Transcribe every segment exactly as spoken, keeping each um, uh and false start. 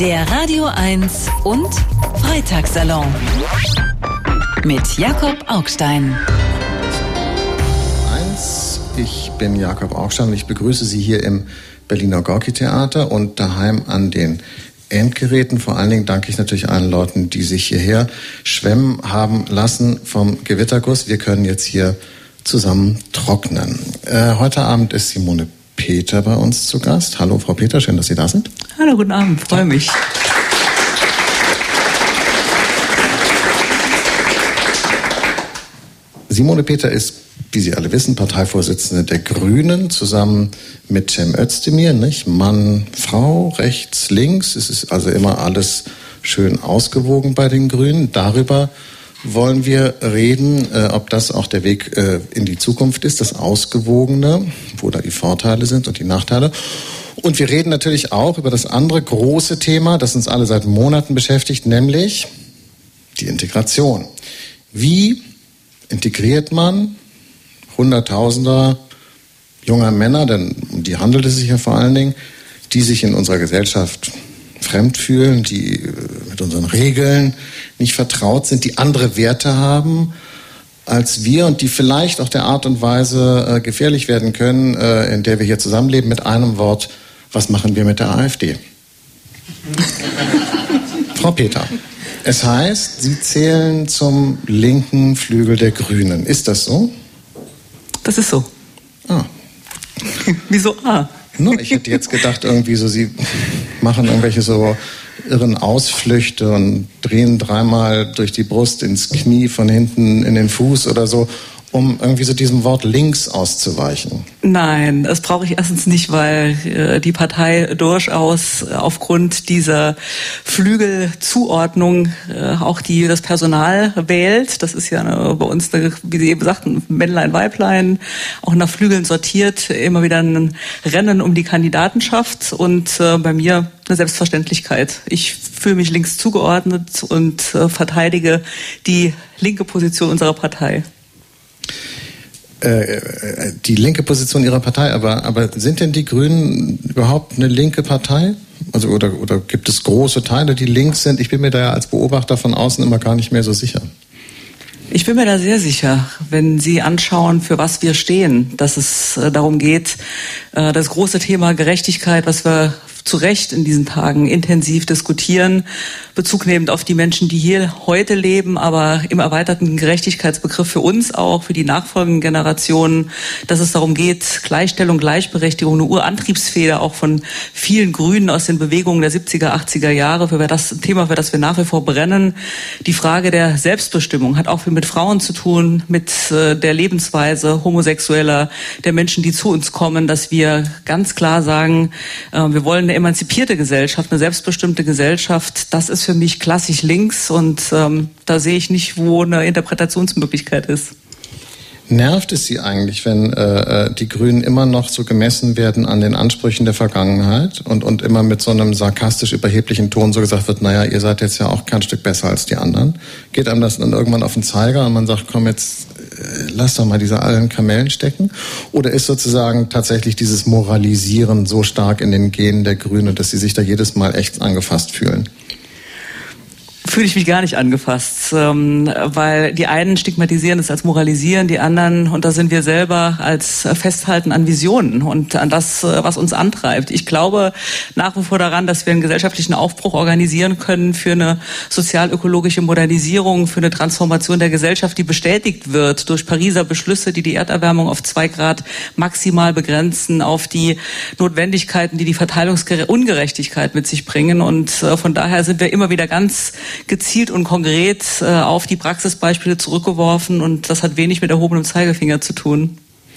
Der Radio eins und Freitagssalon mit Jakob Augstein. Ich bin Jakob Augstein und ich begrüße Sie hier im Berliner Gorki-Theater und daheim an den Endgeräten. Vor allen Dingen danke ich natürlich allen Leuten, die sich hierher schwemmen haben lassen vom Gewitterguss. Wir können jetzt hier zusammen trocknen. Äh, heute Abend ist Simone Peter bei uns zu Gast. Hallo Frau Peter, schön, dass Sie da sind. Hallo, guten Abend, freue mich. Simone Peter ist, wie Sie alle wissen, Parteivorsitzende der Grünen, zusammen mit Cem Özdemir, nicht? Mann, Frau, rechts, links. Es ist also immer alles schön ausgewogen bei den Grünen. Darüber wollen wir reden, äh, ob das auch der Weg äh, in die Zukunft ist, das Ausgewogene, wo da die Vorteile sind und die Nachteile. Und wir reden natürlich auch über das andere große Thema, das uns alle seit Monaten beschäftigt, nämlich die Integration. Wie integriert man Hunderttausender junger Männer, denn um die handelt es sich ja vor allen Dingen, die sich in unserer Gesellschaft fremd fühlen, die mit unseren Regeln nicht vertraut sind, die andere Werte haben als wir und die vielleicht auch der Art und Weise äh, gefährlich werden können, äh, in der wir hier zusammenleben. Mit einem Wort, was machen wir mit der AfD? Frau Peter, es heißt, Sie zählen zum linken Flügel der Grünen. Ist das so? Das ist so. Ah. Wieso ah? No, ich hätte jetzt gedacht, irgendwie so, Sie machen irgendwelche so irren Ausflüchte und drehen dreimal durch die Brust ins Knie, von hinten in den Fuß oder so, um irgendwie so diesem Wort links auszuweichen. Nein, das brauche ich erstens nicht, weil äh, die Partei durchaus aufgrund dieser Flügelzuordnung äh, auch die das Personal wählt. Das ist ja eine, bei uns, eine, wie Sie eben sagten, Männlein, Weiblein, auch nach Flügeln sortiert, immer wieder ein Rennen um die Kandidatenschaft und äh, bei mir eine Selbstverständlichkeit. Ich fühle mich links zugeordnet und äh, verteidige die linke Position unserer Partei. Die linke Position Ihrer Partei, aber, aber sind denn die Grünen überhaupt eine linke Partei? Also, oder, oder gibt es große Teile, die links sind? Ich bin mir da ja als Beobachter von außen immer gar nicht mehr so sicher. Ich bin mir da sehr sicher, wenn Sie anschauen, für was wir stehen, dass es äh, darum geht, äh, das große Thema Gerechtigkeit, was wir zu Recht in diesen Tagen intensiv diskutieren, Bezug nehmend auf die Menschen, die hier heute leben, aber im erweiterten Gerechtigkeitsbegriff für uns auch, für die nachfolgenden Generationen, dass es darum geht, Gleichstellung, Gleichberechtigung, eine Urantriebsfeder auch von vielen Grünen aus den Bewegungen der siebziger, achtziger Jahre, für das ein Thema, für das wir nach wie vor brennen. Die Frage der Selbstbestimmung hat auch viel mit Frauen zu tun, mit äh, der Lebensweise Homosexueller, der Menschen, die zu uns kommen, dass wir ganz klar sagen, äh, wir wollen eine emanzipierte Gesellschaft, eine selbstbestimmte Gesellschaft. Das ist für mich klassisch links und ähm, da sehe ich nicht, wo eine Interpretationsmöglichkeit ist. Nervt es Sie eigentlich, wenn äh, die Grünen immer noch so gemessen werden an den Ansprüchen der Vergangenheit und, und immer mit so einem sarkastisch überheblichen Ton so gesagt wird, naja, ihr seid jetzt ja auch kein Stück besser als die anderen? Geht einem das dann irgendwann auf den Zeiger und man sagt, komm jetzt, äh, lass doch mal diese alten Kamellen stecken? Oder ist sozusagen tatsächlich dieses Moralisieren so stark in den Genen der Grünen, dass sie sich da jedes Mal echt angefasst fühlen? Fühle ich mich gar nicht angefasst, ähm, weil die einen stigmatisieren es als moralisieren, die anderen, und da sind wir selber, als Festhalten an Visionen und an das, was uns antreibt. Ich glaube nach wie vor daran, dass wir einen gesellschaftlichen Aufbruch organisieren können für eine sozial-ökologische Modernisierung, für eine Transformation der Gesellschaft, die bestätigt wird durch Pariser Beschlüsse, die die Erderwärmung auf zwei Grad maximal begrenzen, auf die Notwendigkeiten, die die Verteilungsungerechtigkeit mit sich bringen. Und äh, von daher sind wir immer wieder ganz gezielt und konkret äh, auf die Praxisbeispiele zurückgeworfen und das hat wenig mit erhobenem Zeigefinger zu tun.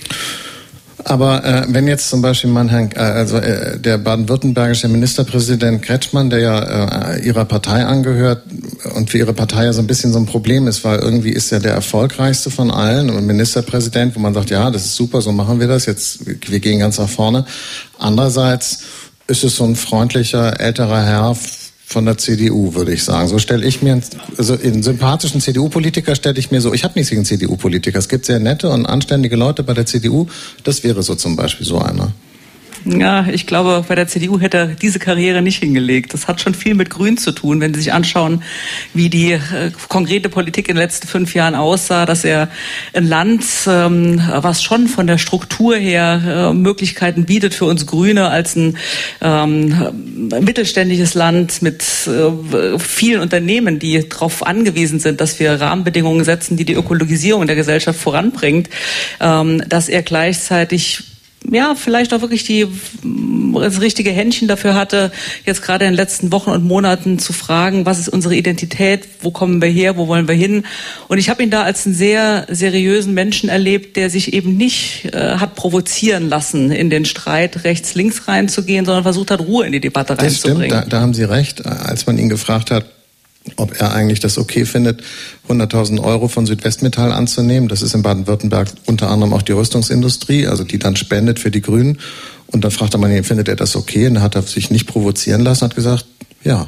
Aber äh, wenn jetzt zum Beispiel mein Herr, äh, also äh, der baden-württembergische Ministerpräsident Kretschmann, der ja äh, Ihrer Partei angehört und für Ihre Partei ja so ein bisschen so ein Problem ist, weil irgendwie ist er der erfolgreichste von allen und Ministerpräsident, wo man sagt, ja, das ist super, so machen wir das, jetzt wir gehen ganz nach vorne. Andererseits ist es so ein freundlicher älterer Herr von der C D U, würde ich sagen. So stelle ich mir, also einen sympathischen C D U-Politiker stelle ich mir so, ich habe nichts gegen C D U-Politiker. Es gibt sehr nette und anständige Leute bei der C D U. Das wäre so zum Beispiel so einer. Ja, ich glaube, bei der C D U hätte er diese Karriere nicht hingelegt. Das hat schon viel mit Grün zu tun, wenn Sie sich anschauen, wie die äh, konkrete Politik in den letzten fünf Jahren aussah, dass er ein Land, ähm, was schon von der Struktur her äh, Möglichkeiten bietet für uns Grüne als ein ähm, mittelständisches Land mit äh, vielen Unternehmen, die darauf angewiesen sind, dass wir Rahmenbedingungen setzen, die die Ökologisierung der Gesellschaft voranbringt, ähm, dass er gleichzeitig ja, vielleicht auch wirklich die, das richtige Händchen dafür hatte, jetzt gerade in den letzten Wochen und Monaten zu fragen, was ist unsere Identität, wo kommen wir her, wo wollen wir hin? Und ich habe ihn da als einen sehr seriösen Menschen erlebt, der sich eben nicht äh, hat provozieren lassen, in den Streit rechts-links reinzugehen, sondern versucht hat, Ruhe in die Debatte reinzubringen. Das stimmt, da, da haben Sie recht. Als man ihn gefragt hat, ob er eigentlich das okay findet, hunderttausend Euro von Südwestmetall anzunehmen. Das ist in Baden-Württemberg unter anderem auch die Rüstungsindustrie, also die dann spendet für die Grünen. Und dann fragte man ihn, findet er das okay? Und dann hat er sich nicht provozieren lassen, hat gesagt, ja.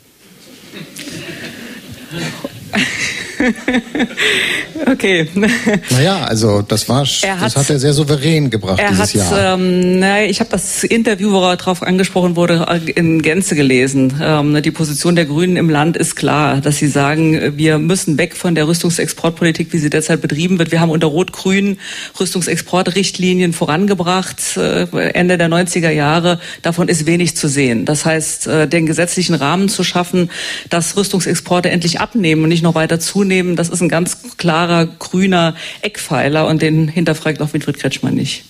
Okay. Naja, also das war, er das hat er sehr souverän gebracht er dieses hat, Jahr. Ähm, naja, ich habe das Interview, wo er darauf angesprochen wurde, in Gänze gelesen. Ähm, die Position der Grünen im Land ist klar, dass sie sagen, wir müssen weg von der Rüstungsexportpolitik, wie sie derzeit betrieben wird. Wir haben unter Rot-Grün Rüstungsexportrichtlinien vorangebracht, äh, Ende der neunziger Jahre. Davon ist wenig zu sehen. Das heißt, äh, den gesetzlichen Rahmen zu schaffen, dass Rüstungsexporte endlich abnehmen und nicht noch weiter zunehmen, das ist ein ganz klarer grüner Eckpfeiler und den hinterfragt auch Winfried Kretschmann nicht.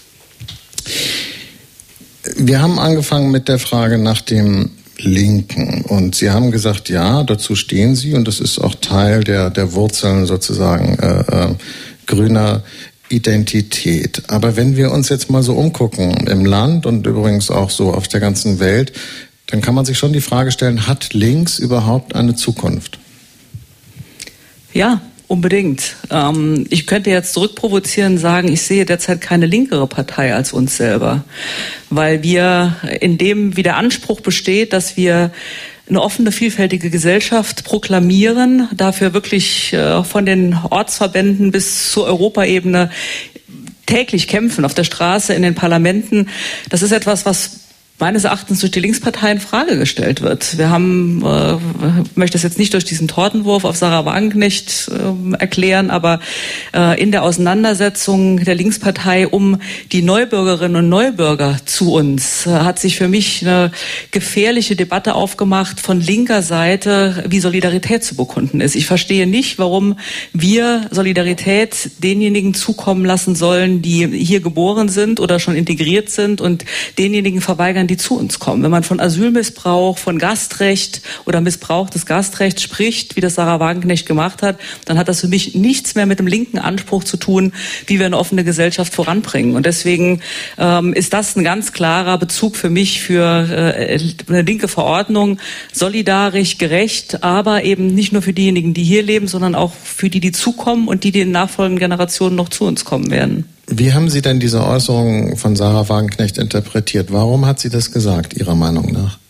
Wir haben angefangen mit der Frage nach dem Linken und Sie haben gesagt, ja, dazu stehen Sie und das ist auch Teil der, der Wurzeln sozusagen äh, äh, grüner Identität. Aber wenn wir uns jetzt mal so umgucken im Land und übrigens auch so auf der ganzen Welt, dann kann man sich schon die Frage stellen, hat links überhaupt eine Zukunft? Ja, unbedingt. Ähm, ich könnte jetzt zurückprovozieren und sagen, ich sehe derzeit keine linkere Partei als uns selber, weil wir in dem, wie der Anspruch besteht, dass wir eine offene, vielfältige Gesellschaft proklamieren, dafür wirklich äh, von den Ortsverbänden bis zur Europaebene täglich kämpfen, auf der Straße, in den Parlamenten. Das ist etwas, was meines Erachtens durch die Linkspartei in Frage gestellt wird. Wir haben, äh, ich möchte das jetzt nicht durch diesen Tortenwurf auf Sarah Wagenknecht äh, erklären, aber äh, in der Auseinandersetzung der Linkspartei um die Neubürgerinnen und Neubürger zu uns äh, hat sich für mich eine gefährliche Debatte aufgemacht von linker Seite, wie Solidarität zu bekunden ist. Ich verstehe nicht, warum wir Solidarität denjenigen zukommen lassen sollen, die hier geboren sind oder schon integriert sind und denjenigen verweigern, die zu uns kommen. Wenn man von Asylmissbrauch, von Gastrecht oder Missbrauch des Gastrechts spricht, wie das Sarah Wagenknecht gemacht hat, dann hat das für mich nichts mehr mit dem linken Anspruch zu tun, wie wir eine offene Gesellschaft voranbringen. Und deswegen ähm, ist das ein ganz klarer Bezug für mich für äh, eine linke Verordnung, solidarisch, gerecht, aber eben nicht nur für diejenigen, die hier leben, sondern auch für die, die zukommen und die, die in nachfolgenden Generationen noch zu uns kommen werden. Wie haben Sie denn diese Äußerung von Sarah Wagenknecht interpretiert? Warum hat sie das gesagt, Ihrer Meinung nach?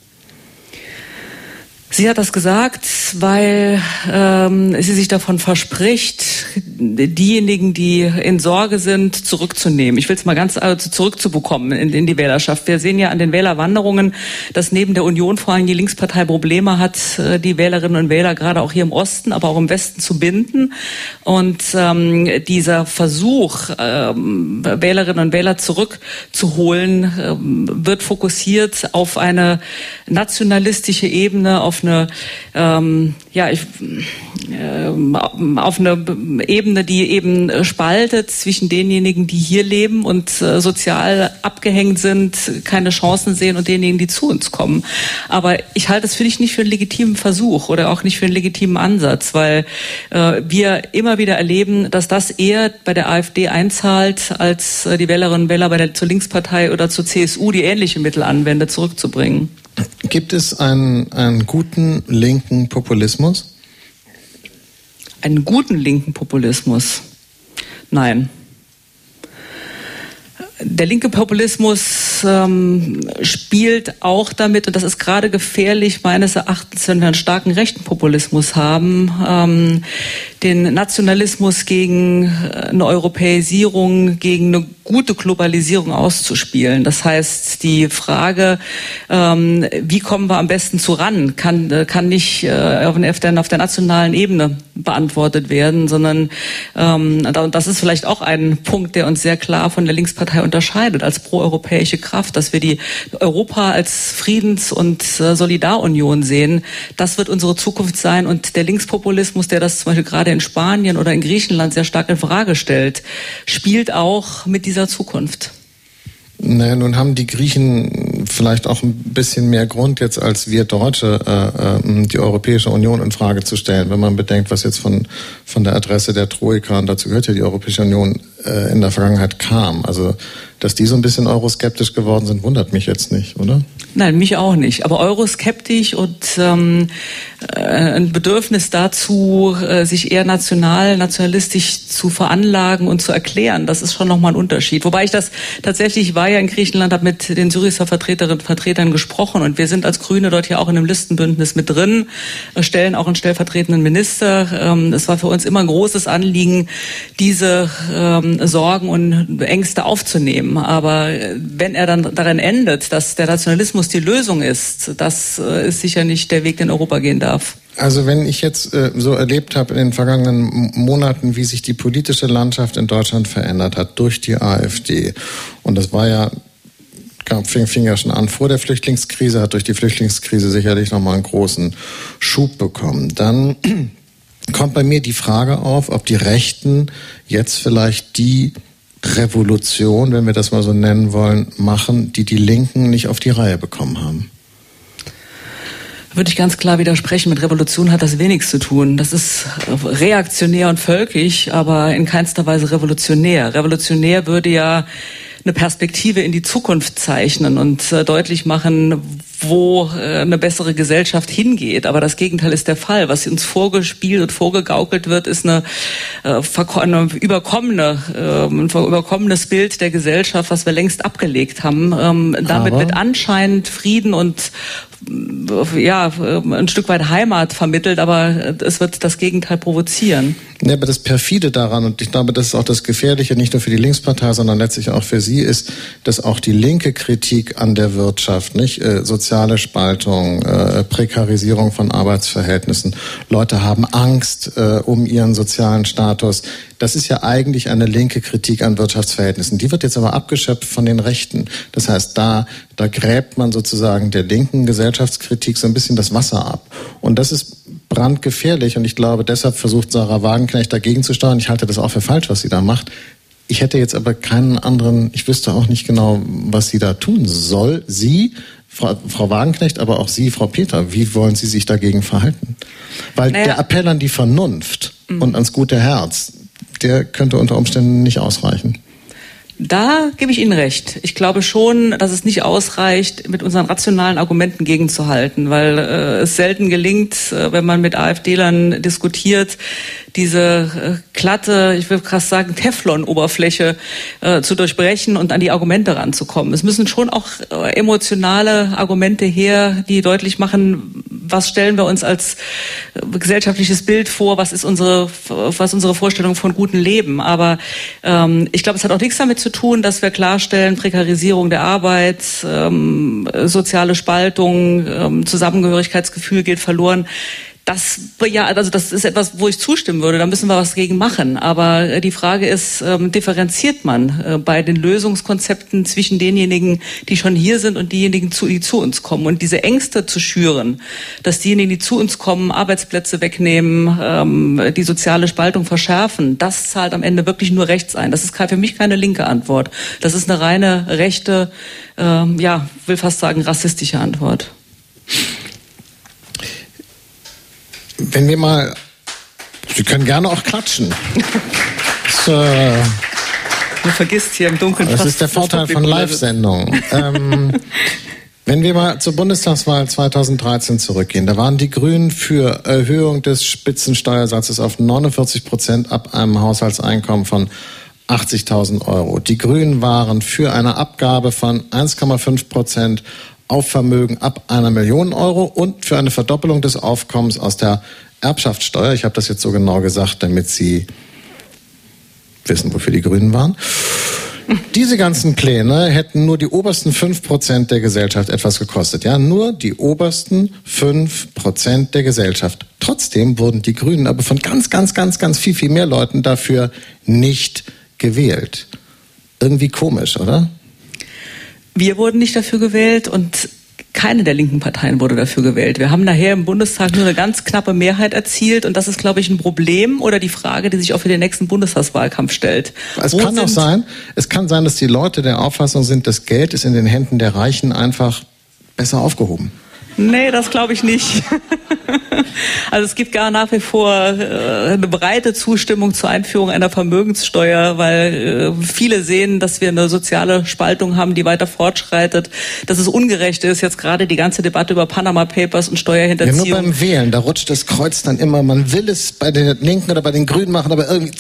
Sie hat das gesagt, weil ähm, sie sich davon verspricht, diejenigen, die in Sorge sind, zurückzunehmen. Ich will es mal ganz also zurückzubekommen in, in die Wählerschaft. Wir sehen ja an den Wählerwanderungen, dass neben der Union vor allem die Linkspartei Probleme hat, die Wählerinnen und Wähler gerade auch hier im Osten, aber auch im Westen zu binden. Und ähm, dieser Versuch, ähm, Wählerinnen und Wähler zurückzuholen, ähm, wird fokussiert auf eine nationalistische Ebene, auf eine ähm, ja ich, äh, auf eine Ebene, die eben spaltet zwischen denjenigen, die hier leben und äh, sozial abgehängt sind, keine Chancen sehen und denjenigen, die zu uns kommen. Aber ich halte es für dich nicht für einen legitimen Versuch oder auch nicht für einen legitimen Ansatz, weil äh, wir immer wieder erleben, dass das eher bei der AfD einzahlt, als äh, die Wählerinnen und Wähler bei der zur Linkspartei oder zur C S U, die ähnliche Mittel anwendet, zurückzubringen. Gibt es einen, einen guten linken Populismus? Einen guten linken Populismus? Nein. Der linke Populismus ähm, spielt auch damit, und das ist gerade gefährlich meines Erachtens, wenn wir einen starken rechten Populismus haben, ähm, den Nationalismus gegen eine Europäisierung, gegen eine gute Globalisierung auszuspielen. Das heißt, die Frage, ähm, wie kommen wir am besten zuran, kann, kann nicht äh, auf, der, auf der nationalen Ebene beantwortet werden, sondern ähm, und das ist vielleicht auch ein Punkt, der uns sehr klar von der Linkspartei unterscheidet als proeuropäische Kraft, dass wir die Europa als Friedens- und äh, Solidarunion sehen. Das wird unsere Zukunft sein, und der Linkspopulismus, der das zum Beispiel gerade in Spanien oder in Griechenland sehr stark in Frage stellt, spielt auch mit dieser Zukunft. Naja, nun haben die Griechen vielleicht auch ein bisschen mehr Grund jetzt als wir Deutsche, äh, die Europäische Union in Frage zu stellen, wenn man bedenkt, was jetzt von von der Adresse der Troika, und dazu gehört ja die Europäische Union, äh, in der Vergangenheit kam. Also, dass die so ein bisschen euroskeptisch geworden sind, wundert mich jetzt nicht, oder? Nein, mich auch nicht. Aber euroskeptisch und ähm, äh, ein Bedürfnis dazu, äh, sich eher national, nationalistisch zu veranlagen und zu erklären, das ist schon nochmal ein Unterschied. Wobei ich das tatsächlich, war ja in Griechenland, habe mit den Syriza Vertreterinnen und Vertretern gesprochen, und wir sind als Grüne dort ja auch in einem Listenbündnis mit drin, äh, stellen auch einen stellvertretenden Minister. Ähm, es war für uns immer ein großes Anliegen, diese ähm, Sorgen und Ängste aufzunehmen. Aber wenn er dann darin endet, dass der Nationalismus die Lösung ist, das äh, ist sicher nicht der Weg, den Europa gehen darf. Also wenn ich jetzt äh, so erlebt habe in den vergangenen Monaten, wie sich die politische Landschaft in Deutschland verändert hat durch die AfD, und das war ja, fing, fing ja schon an vor der Flüchtlingskrise, hat durch die Flüchtlingskrise sicherlich nochmal einen großen Schub bekommen, dann kommt bei mir die Frage auf, ob die Rechten jetzt vielleicht die Revolution, wenn wir das mal so nennen wollen, machen, die die Linken nicht auf die Reihe bekommen haben. Würde ich ganz klar widersprechen. Mit Revolution hat das wenig zu tun. Das ist reaktionär und völkisch, aber in keinster Weise revolutionär. Revolutionär würde ja eine Perspektive in die Zukunft zeichnen und äh, deutlich machen, wo äh, eine bessere Gesellschaft hingeht. Aber das Gegenteil ist der Fall. Was uns vorgespielt und vorgegaukelt wird, ist eine, äh, eine überkommene, äh, ein überkommenes Bild der Gesellschaft, was wir längst abgelegt haben. Ähm, damit wird anscheinend Frieden und ja, ein Stück weit Heimat vermittelt, aber es wird das Gegenteil provozieren. Ja, aber das Perfide daran, und ich glaube, das ist auch das Gefährliche, nicht nur für die Linkspartei, sondern letztlich auch für sie, ist, dass auch die linke Kritik an der Wirtschaft, nicht, äh, soziale Spaltung, äh, Prekarisierung von Arbeitsverhältnissen, Leute haben Angst äh, um ihren sozialen Status. Das ist ja eigentlich eine linke Kritik an Wirtschaftsverhältnissen. Die wird jetzt aber abgeschöpft von den Rechten. Das heißt, da, da gräbt man sozusagen der linken Gesellschaftskritik so ein bisschen das Wasser ab. Und das ist brandgefährlich, und ich glaube, deshalb versucht Sarah Wagenknecht dagegen zu steuern. Ich halte das auch für falsch, was sie da macht. Ich hätte jetzt aber keinen anderen, ich wüsste auch nicht genau, was sie da tun soll. Sie, Frau, Frau Wagenknecht, aber auch Sie, Frau Peter, wie wollen Sie sich dagegen verhalten? Weil naja. der Appell an die Vernunft mhm. und ans gute Herz, der könnte unter Umständen nicht ausreichen. Da gebe ich Ihnen recht. Ich glaube schon, dass es nicht ausreicht, mit unseren rationalen Argumenten gegenzuhalten, weil äh, es selten gelingt, äh, wenn man mit AfDlern diskutiert, diese äh, glatte, ich will krass sagen, Teflon-Oberfläche äh, zu durchbrechen und an die Argumente ranzukommen. Es müssen schon auch äh, emotionale Argumente her, die deutlich machen, was stellen wir uns als äh, gesellschaftliches Bild vor, was ist unsere, was unsere Vorstellung von gutem Leben. Aber ähm, ich glaube, es hat auch nichts damit zu tun, dass wir klarstellen, Prekarisierung der Arbeit, ähm, soziale Spaltung, ähm, Zusammengehörigkeitsgefühl geht verloren. Das, ja, also das ist etwas, wo ich zustimmen würde. Da müssen wir was gegen machen. Aber die Frage ist, ähm, differenziert man äh, bei den Lösungskonzepten zwischen denjenigen, die schon hier sind, und diejenigen, die zu uns kommen. Und diese Ängste zu schüren, dass diejenigen, die zu uns kommen, Arbeitsplätze wegnehmen, ähm, die soziale Spaltung verschärfen, das zahlt am Ende wirklich nur rechts ein. Das ist für mich keine linke Antwort. Das ist eine reine rechte, ähm, ja, will fast sagen rassistische Antwort. Wenn wir mal, Sie können gerne auch klatschen. Das, äh, Man vergisst hier im Dunkeln. Das ist der Vorteil von Live-Sendungen. ähm, wenn wir mal zur Bundestagswahl zweitausenddreizehn zurückgehen, da waren die Grünen für Erhöhung des Spitzensteuersatzes auf neunundvierzig Prozent ab einem Haushaltseinkommen von achtzigtausend Euro. Die Grünen waren für eine Abgabe von eins Komma fünf Prozent auf Vermögen ab einer Million Euro und für eine Verdoppelung des Aufkommens aus der Erbschaftssteuer. Ich habe das jetzt so genau gesagt, damit Sie wissen, wofür die Grünen waren. Diese ganzen Pläne hätten nur die obersten fünf Prozent der Gesellschaft etwas gekostet. Ja, nur die obersten fünf Prozent der Gesellschaft. Trotzdem wurden die Grünen aber von ganz, ganz, ganz, ganz viel, viel mehr Leuten dafür nicht gewählt. Irgendwie komisch, oder? Wir wurden nicht dafür gewählt und keine der linken Parteien wurde dafür gewählt. Wir haben nachher im Bundestag nur eine ganz knappe Mehrheit erzielt und das ist, glaube ich, ein Problem oder die Frage, die sich auch für den nächsten Bundestagswahlkampf stellt. Es Wo kann auch sein, es kann sein, dass die Leute der Auffassung sind, das Geld ist in den Händen der Reichen einfach besser aufgehoben. Nee, das glaube ich nicht. Also es gibt gar nach wie vor äh, eine breite Zustimmung zur Einführung einer Vermögenssteuer, weil äh, viele sehen, dass wir eine soziale Spaltung haben, die weiter fortschreitet, dass es ungerecht ist, jetzt gerade die ganze Debatte über Panama Papers und Steuerhinterziehung. Ja, nur beim Wählen, da rutscht das Kreuz dann immer, man will es bei den Linken oder bei den Grünen machen, aber irgendwie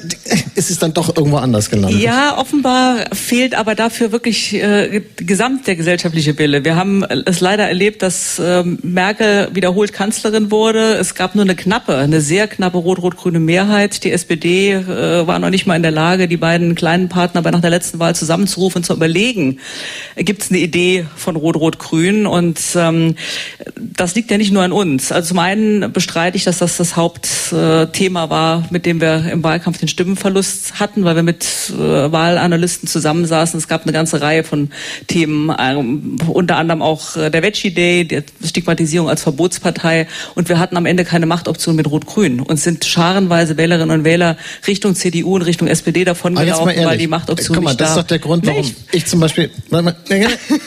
ist es dann doch irgendwo anders gelandet. Ja, offenbar fehlt aber dafür wirklich äh, gesamt der gesellschaftliche Wille. Wir haben es leider erlebt, dass äh, Merkel wiederholt Kanzlerin wurde. Es gab nur eine knappe, eine sehr knappe rot-rot-grüne Mehrheit. Die S P D äh, war noch nicht mal in der Lage, die beiden kleinen Partner bei nach der letzten Wahl zusammenzurufen und zu überlegen, gibt es eine Idee von Rot-Rot-Grün? Und ähm, das liegt ja nicht nur an uns. Also zum einen bestreite ich, dass das das Hauptthema war, mit dem wir im Wahlkampf den Stimmenverlust hatten, weil wir mit äh, Wahlanalysten zusammensaßen. Es gab eine ganze Reihe von Themen, ähm, unter anderem auch äh, der Veggie Day, die Stigmatisierung als Verbotspartei. Und wir hatten am Ende keine Machtoption mit Rot-Grün und sind scharenweise Wählerinnen und Wähler Richtung C D U und Richtung S P D davon gelaufen, weil die Machtoption Guck mal, nicht da. das ist doch der Grund, warum nee, ich, ich zum Beispiel, nee,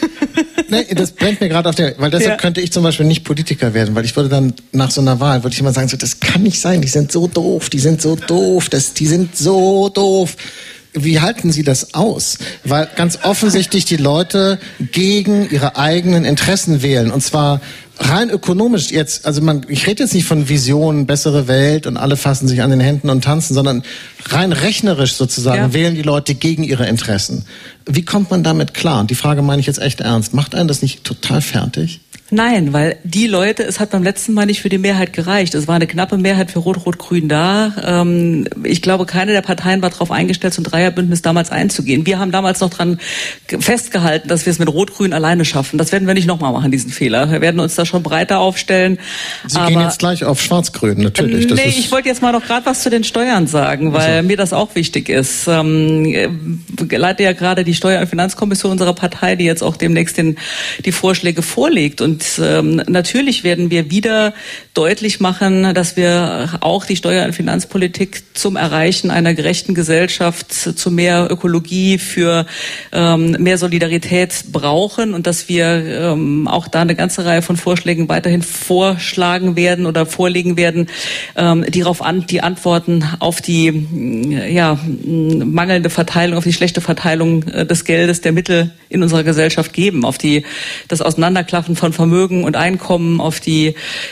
nee, das brennt mir gerade auf der, weil deshalb ja. könnte ich zum Beispiel nicht Politiker werden, weil ich würde dann nach so einer Wahl, würde ich immer sagen, so, das kann nicht sein, die sind so doof, die sind so doof, das, die sind so doof. Wie halten Sie das aus? Weil ganz offensichtlich die Leute gegen ihre eigenen Interessen wählen. Und zwar rein ökonomisch jetzt, also man, ich rede jetzt nicht von Visionen, bessere Welt und alle fassen sich an den Händen und tanzen, sondern rein rechnerisch sozusagen ja. wählen die Leute gegen ihre Interessen. Wie kommt man damit klar? Und die Frage meine ich jetzt echt ernst. Macht einen das nicht total fertig? Nein, weil die Leute, es hat beim letzten Mal nicht für die Mehrheit gereicht. Es war eine knappe Mehrheit für Rot-Rot-Grün da. Ich glaube, keine der Parteien war darauf eingestellt, so ein Dreierbündnis damals einzugehen. Wir haben damals noch dran festgehalten, dass wir es mit Rot-Grün alleine schaffen. Das werden wir nicht nochmal machen, diesen Fehler. Wir werden uns da schon breiter aufstellen. Sie aber gehen jetzt gleich auf Schwarz-Grün, natürlich. Das nee, ist ich wollte jetzt mal noch gerade was zu den Steuern sagen, weil also. mir das auch wichtig ist. Ähm, ich leite ja gerade die Steuer- und Finanzkommission unserer Partei, die jetzt auch demnächst den, die Vorschläge vorlegt. Und ähm, natürlich werden wir wieder deutlich machen, dass wir auch die Steuer- und Finanzpolitik zum Erreichen einer gerechten Gesellschaft, zu mehr Ökologie, für ähm, mehr Solidarität brauchen und dass wir ähm, auch da eine ganze Reihe von Vorschlägen weiterhin vorschlagen werden oder vorlegen werden, ähm, die darauf an, die Antworten auf die ja, mangelnde Verteilung, auf die schlechte Verteilung äh, des Geldes, der Mittel in unserer Gesellschaft geben, auf die das Auseinanderklaffen von Vermögen und Einkommen, auf die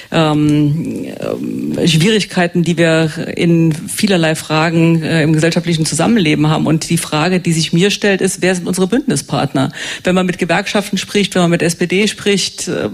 ähm, äh, Schwierigkeiten, die wir in vielerlei Fragen äh, im gesellschaftlichen Zusammenleben haben. Und die Frage, die sich mir stellt, ist, wer sind unsere Bündnispartner? Wenn man mit Gewerkschaften spricht, wenn man mit S P D spricht, äh,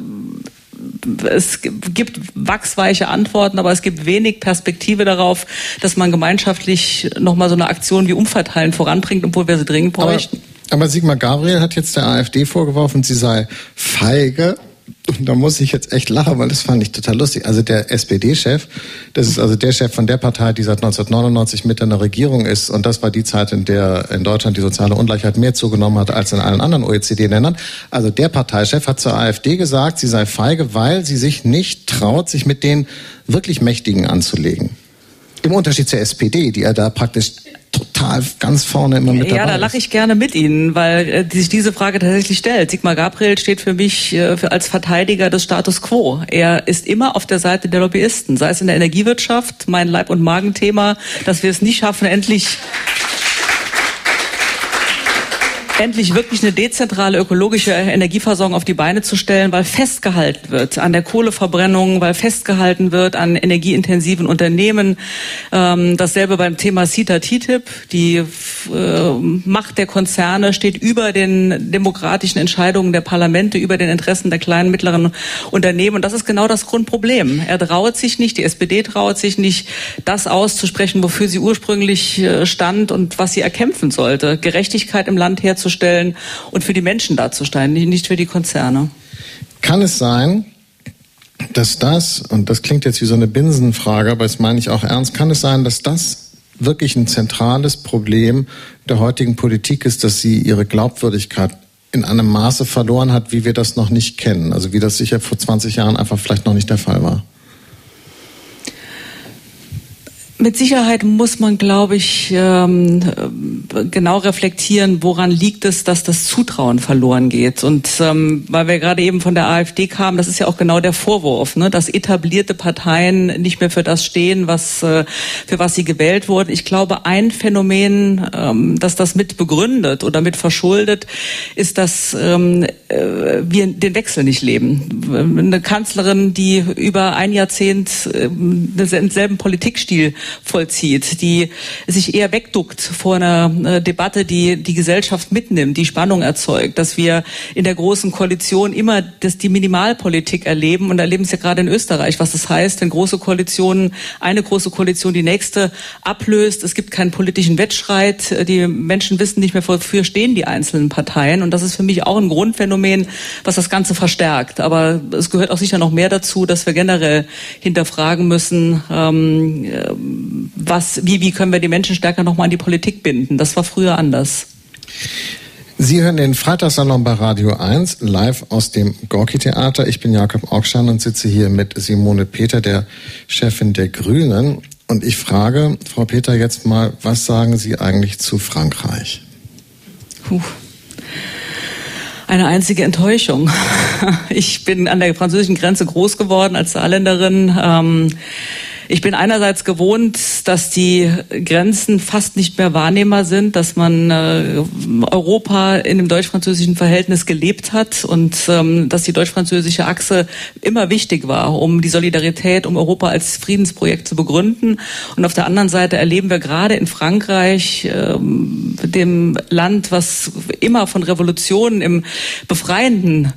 es gibt wachsweiche Antworten, aber es gibt wenig Perspektive darauf, dass man gemeinschaftlich nochmal so eine Aktion wie Umverteilen voranbringt, obwohl wir sie dringend bräuchten. Aber, aber Sigmar Gabriel hat jetzt der AfD vorgeworfen, sie sei feige. Und da muss ich jetzt echt lachen, weil das fand ich total lustig. Also der S P D-Chef, das ist also der Chef von der Partei, die seit neunzehnhundertneunundneunzig mit in der Regierung ist. Und das war die Zeit, in der in Deutschland die soziale Ungleichheit mehr zugenommen hat als in allen anderen O E C D-Ländern. Also der Parteichef hat zur AfD gesagt, sie sei feige, weil sie sich nicht traut, sich mit den wirklich Mächtigen anzulegen. Im Unterschied zur S P D, die er da praktisch total ganz vorne immer mit dabei ist. Ja, da lache ich gerne mit Ihnen, weil äh, sich diese Frage tatsächlich stellt. Sigmar Gabriel steht für mich äh, für, als Verteidiger des Status Quo. Er ist immer auf der Seite der Lobbyisten, sei es in der Energiewirtschaft, mein Leib- und Magenthema, dass wir es nicht schaffen, endlich endlich wirklich eine dezentrale ökologische Energieversorgung auf die Beine zu stellen, weil festgehalten wird an der Kohleverbrennung, weil festgehalten wird an energieintensiven Unternehmen. Ähm, dasselbe beim Thema CETA T T I P. Die äh, Macht der Konzerne steht über den demokratischen Entscheidungen der Parlamente, über den Interessen der kleinen, mittleren Unternehmen. Und das ist genau das Grundproblem. Er traut sich nicht, die S P D traut sich nicht, das auszusprechen, wofür sie ursprünglich äh, stand und was sie erkämpfen sollte. Gerechtigkeit im Land herzustellen und für die Menschen dazustehen, nicht für die Konzerne. Kann es sein, dass das, und das klingt jetzt wie so eine Binsenfrage, aber das meine ich auch ernst, kann es sein, dass das wirklich ein zentrales Problem der heutigen Politik ist, dass sie ihre Glaubwürdigkeit in einem Maße verloren hat, wie wir das noch nicht kennen? Also wie das sicher vor zwanzig Jahren einfach vielleicht noch nicht der Fall war. Mit Sicherheit muss man, glaube ich, ähm, genau reflektieren, woran liegt es, dass das Zutrauen verloren geht. Und ähm, weil wir gerade eben von der AfD kamen, das ist ja auch genau der Vorwurf, ne, dass etablierte Parteien nicht mehr für das stehen, was äh, für was sie gewählt wurden. Ich glaube, ein Phänomen, ähm, das das mit begründet oder mit verschuldet, ist, dass ähm, äh, wir den Wechsel nicht leben. Eine Kanzlerin, die über ein Jahrzehnt äh, denselben Politikstil vollzieht, die sich eher wegduckt vor einer äh, Debatte, die die Gesellschaft mitnimmt, die Spannung erzeugt, dass wir in der großen Koalition immer das, die Minimalpolitik erleben und erleben es ja gerade in Österreich, was das heißt, wenn große Koalitionen, eine große Koalition die nächste ablöst, es gibt keinen politischen Wettstreit, die Menschen wissen nicht mehr, wofür stehen die einzelnen Parteien und das ist für mich auch ein Grundphänomen, was das Ganze verstärkt, aber es gehört auch sicher noch mehr dazu, dass wir generell hinterfragen müssen, ähm, Was, wie, wie können wir die Menschen stärker nochmal an die Politik binden? Das war früher anders. Sie hören den Freitagssalon bei Radio eins, live aus dem Gorki-Theater. Ich bin Jakob Augstein und sitze hier mit Simone Peter, der Chefin der Grünen. Und ich frage, Frau Peter, jetzt mal, was sagen Sie eigentlich zu Frankreich? Puh. Eine einzige Enttäuschung. Ich bin an der französischen Grenze groß geworden als Saarländerin. Ähm, Ich bin einerseits gewohnt, dass die Grenzen fast nicht mehr wahrnehmbar sind, dass man äh, Europa in dem deutsch-französischen Verhältnis gelebt hat und ähm, dass die deutsch-französische Achse immer wichtig war, um die Solidarität, um Europa als Friedensprojekt zu begründen. Und auf der anderen Seite erleben wir gerade in Frankreich, ähm, dem Land, was immer von Revolutionen im Befreienden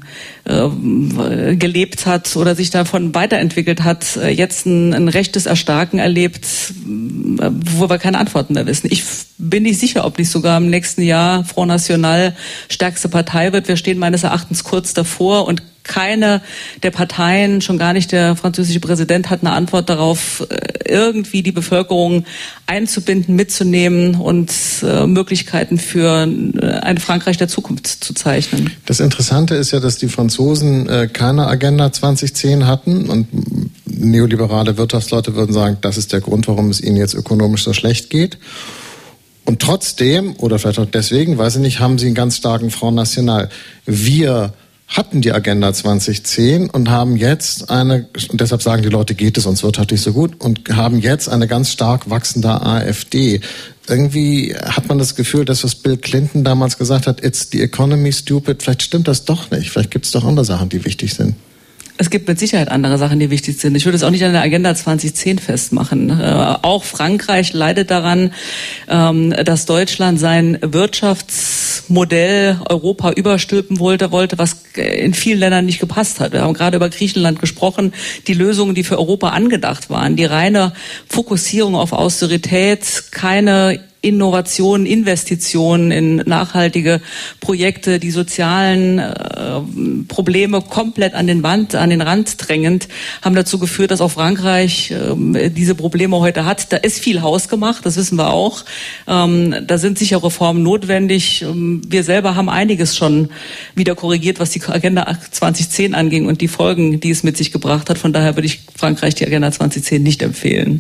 äh, gelebt hat oder sich davon weiterentwickelt hat, äh, jetzt ein, ein rechtes Erstarken erlebt, wo wir keine Antworten mehr wissen. Ich bin nicht sicher, ob nicht sogar im nächsten Jahr Front National stärkste Partei wird. Wir stehen meines Erachtens kurz davor und keine der Parteien, schon gar nicht der französische Präsident, hat eine Antwort darauf, irgendwie die Bevölkerung einzubinden, mitzunehmen und äh, Möglichkeiten für ein Frankreich der Zukunft zu zeichnen. Das Interessante ist ja, dass die Franzosen äh, keine Agenda zwanzig zehn hatten und neoliberale Wirtschaftsleute würden sagen, das ist der Grund, warum es ihnen jetzt ökonomisch so schlecht geht. Und trotzdem, oder vielleicht auch deswegen, weiß ich nicht, haben sie einen ganz starken Front National. Wir hatten die Agenda zwanzig zehn und haben jetzt eine, und deshalb sagen die Leute, geht es uns wirtschaftlich so gut, und haben jetzt eine ganz stark wachsende AfD. Irgendwie hat man das Gefühl, dass was Bill Clinton damals gesagt hat, it's the economy stupid, vielleicht stimmt das doch nicht, vielleicht gibt es doch andere Sachen, die wichtig sind. Es gibt mit Sicherheit andere Sachen, die wichtig sind. Ich würde es auch nicht an der Agenda zwanzig zehn festmachen. Äh, auch Frankreich leidet daran, ähm, dass Deutschland sein Wirtschaftsmodell Europa überstülpen wollte, wollte, was in vielen Ländern nicht gepasst hat. Wir haben gerade über Griechenland gesprochen. Die Lösungen, die für Europa angedacht waren, die reine Fokussierung auf Austerität, keine Innovationen, Investitionen in nachhaltige Projekte, die sozialen äh, Probleme komplett an den Wand, an den Rand drängend, haben dazu geführt, dass auch Frankreich äh, diese Probleme heute hat. Da ist viel hausgemacht, das wissen wir auch. Ähm, da sind sicher Reformen notwendig. Wir selber haben einiges schon wieder korrigiert, was die Agenda zwanzig zehn anging und die Folgen, die es mit sich gebracht hat. Von daher würde ich Frankreich die Agenda zwanzig zehn nicht empfehlen.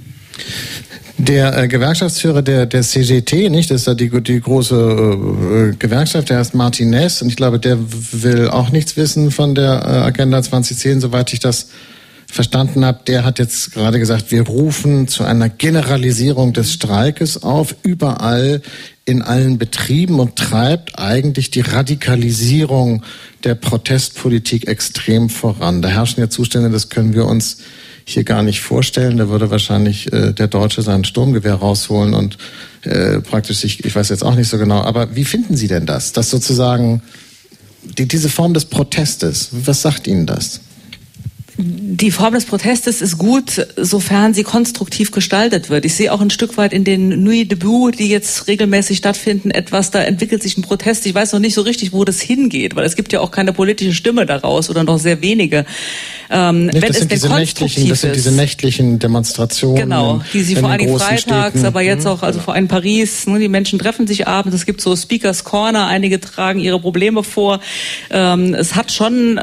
Der äh, Gewerkschaftsführer der, der C G T, nicht, das ist ja die, die große äh, Gewerkschaft, der heißt Martinez, und ich glaube, der will auch nichts wissen von der äh, Agenda zwanzig zehn, soweit ich das verstanden habe, der hat jetzt gerade gesagt, wir rufen zu einer Generalisierung des Streikes auf, überall in allen Betrieben, und treibt eigentlich die Radikalisierung der Protestpolitik extrem voran. Da herrschen ja Zustände, das können wir uns hier gar nicht vorstellen. Da würde wahrscheinlich äh, der Deutsche sein Sturmgewehr rausholen und äh, praktisch sich, ich weiß jetzt auch nicht so genau, aber wie finden Sie denn das, dass sozusagen die, diese Form des Protestes, was sagt Ihnen das? Die Form des Protestes ist gut, sofern sie konstruktiv gestaltet wird. Ich sehe auch ein Stück weit in den Nuits debout, die jetzt regelmäßig stattfinden, etwas, da entwickelt sich ein Protest. Ich weiß noch nicht so richtig, wo das hingeht, weil es gibt ja auch keine politische Stimme daraus oder noch sehr wenige. Ähm, Nicht, wenn das es sind denn diese nächtlichen, das sind diese nächtlichen Demonstrationen. Genau, die sie vor allen Dingen freitags, Städten. aber jetzt auch, also vor allem in Paris, ne, die Menschen treffen sich abends, es gibt so Speakers Corner, einige tragen ihre Probleme vor. Ähm, es hat schon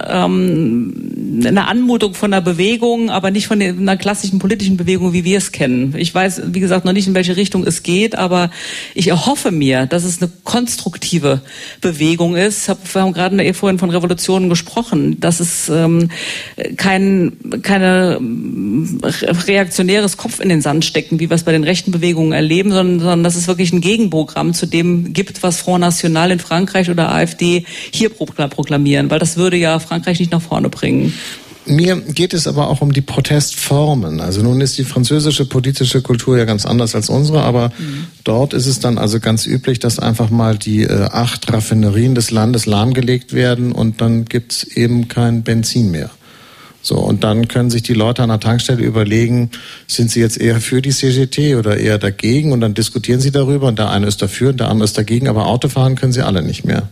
ähm, eine Anmutung von einer Bewegung, aber nicht von einer klassischen politischen Bewegung, wie wir es kennen. Ich weiß, wie gesagt, noch nicht, in welche Richtung es geht, aber ich erhoffe mir, dass es eine konstruktive Bewegung ist. Wir haben gerade vorhin von Revolutionen gesprochen, dass es ähm, kein keine reaktionäres Kopf in den Sand stecken, wie wir es bei den rechten Bewegungen erleben, sondern, sondern dass es wirklich ein Gegenprogramm zu dem gibt, was Front National in Frankreich oder AfD hier proklamieren, weil das würde ja Frankreich nicht nach vorne bringen. Mir geht es aber auch um die Protestformen. Also nun ist die französische politische Kultur ja ganz anders als unsere, aber mhm. dort ist es dann also ganz üblich, dass einfach mal die äh, acht Raffinerien des Landes lahmgelegt werden und dann gibt's eben kein Benzin mehr. So, und dann können sich die Leute an der Tankstelle überlegen, sind sie jetzt eher für die C G T oder eher dagegen, und dann diskutieren sie darüber, und der eine ist dafür und der andere ist dagegen, aber Auto fahren können sie alle nicht mehr.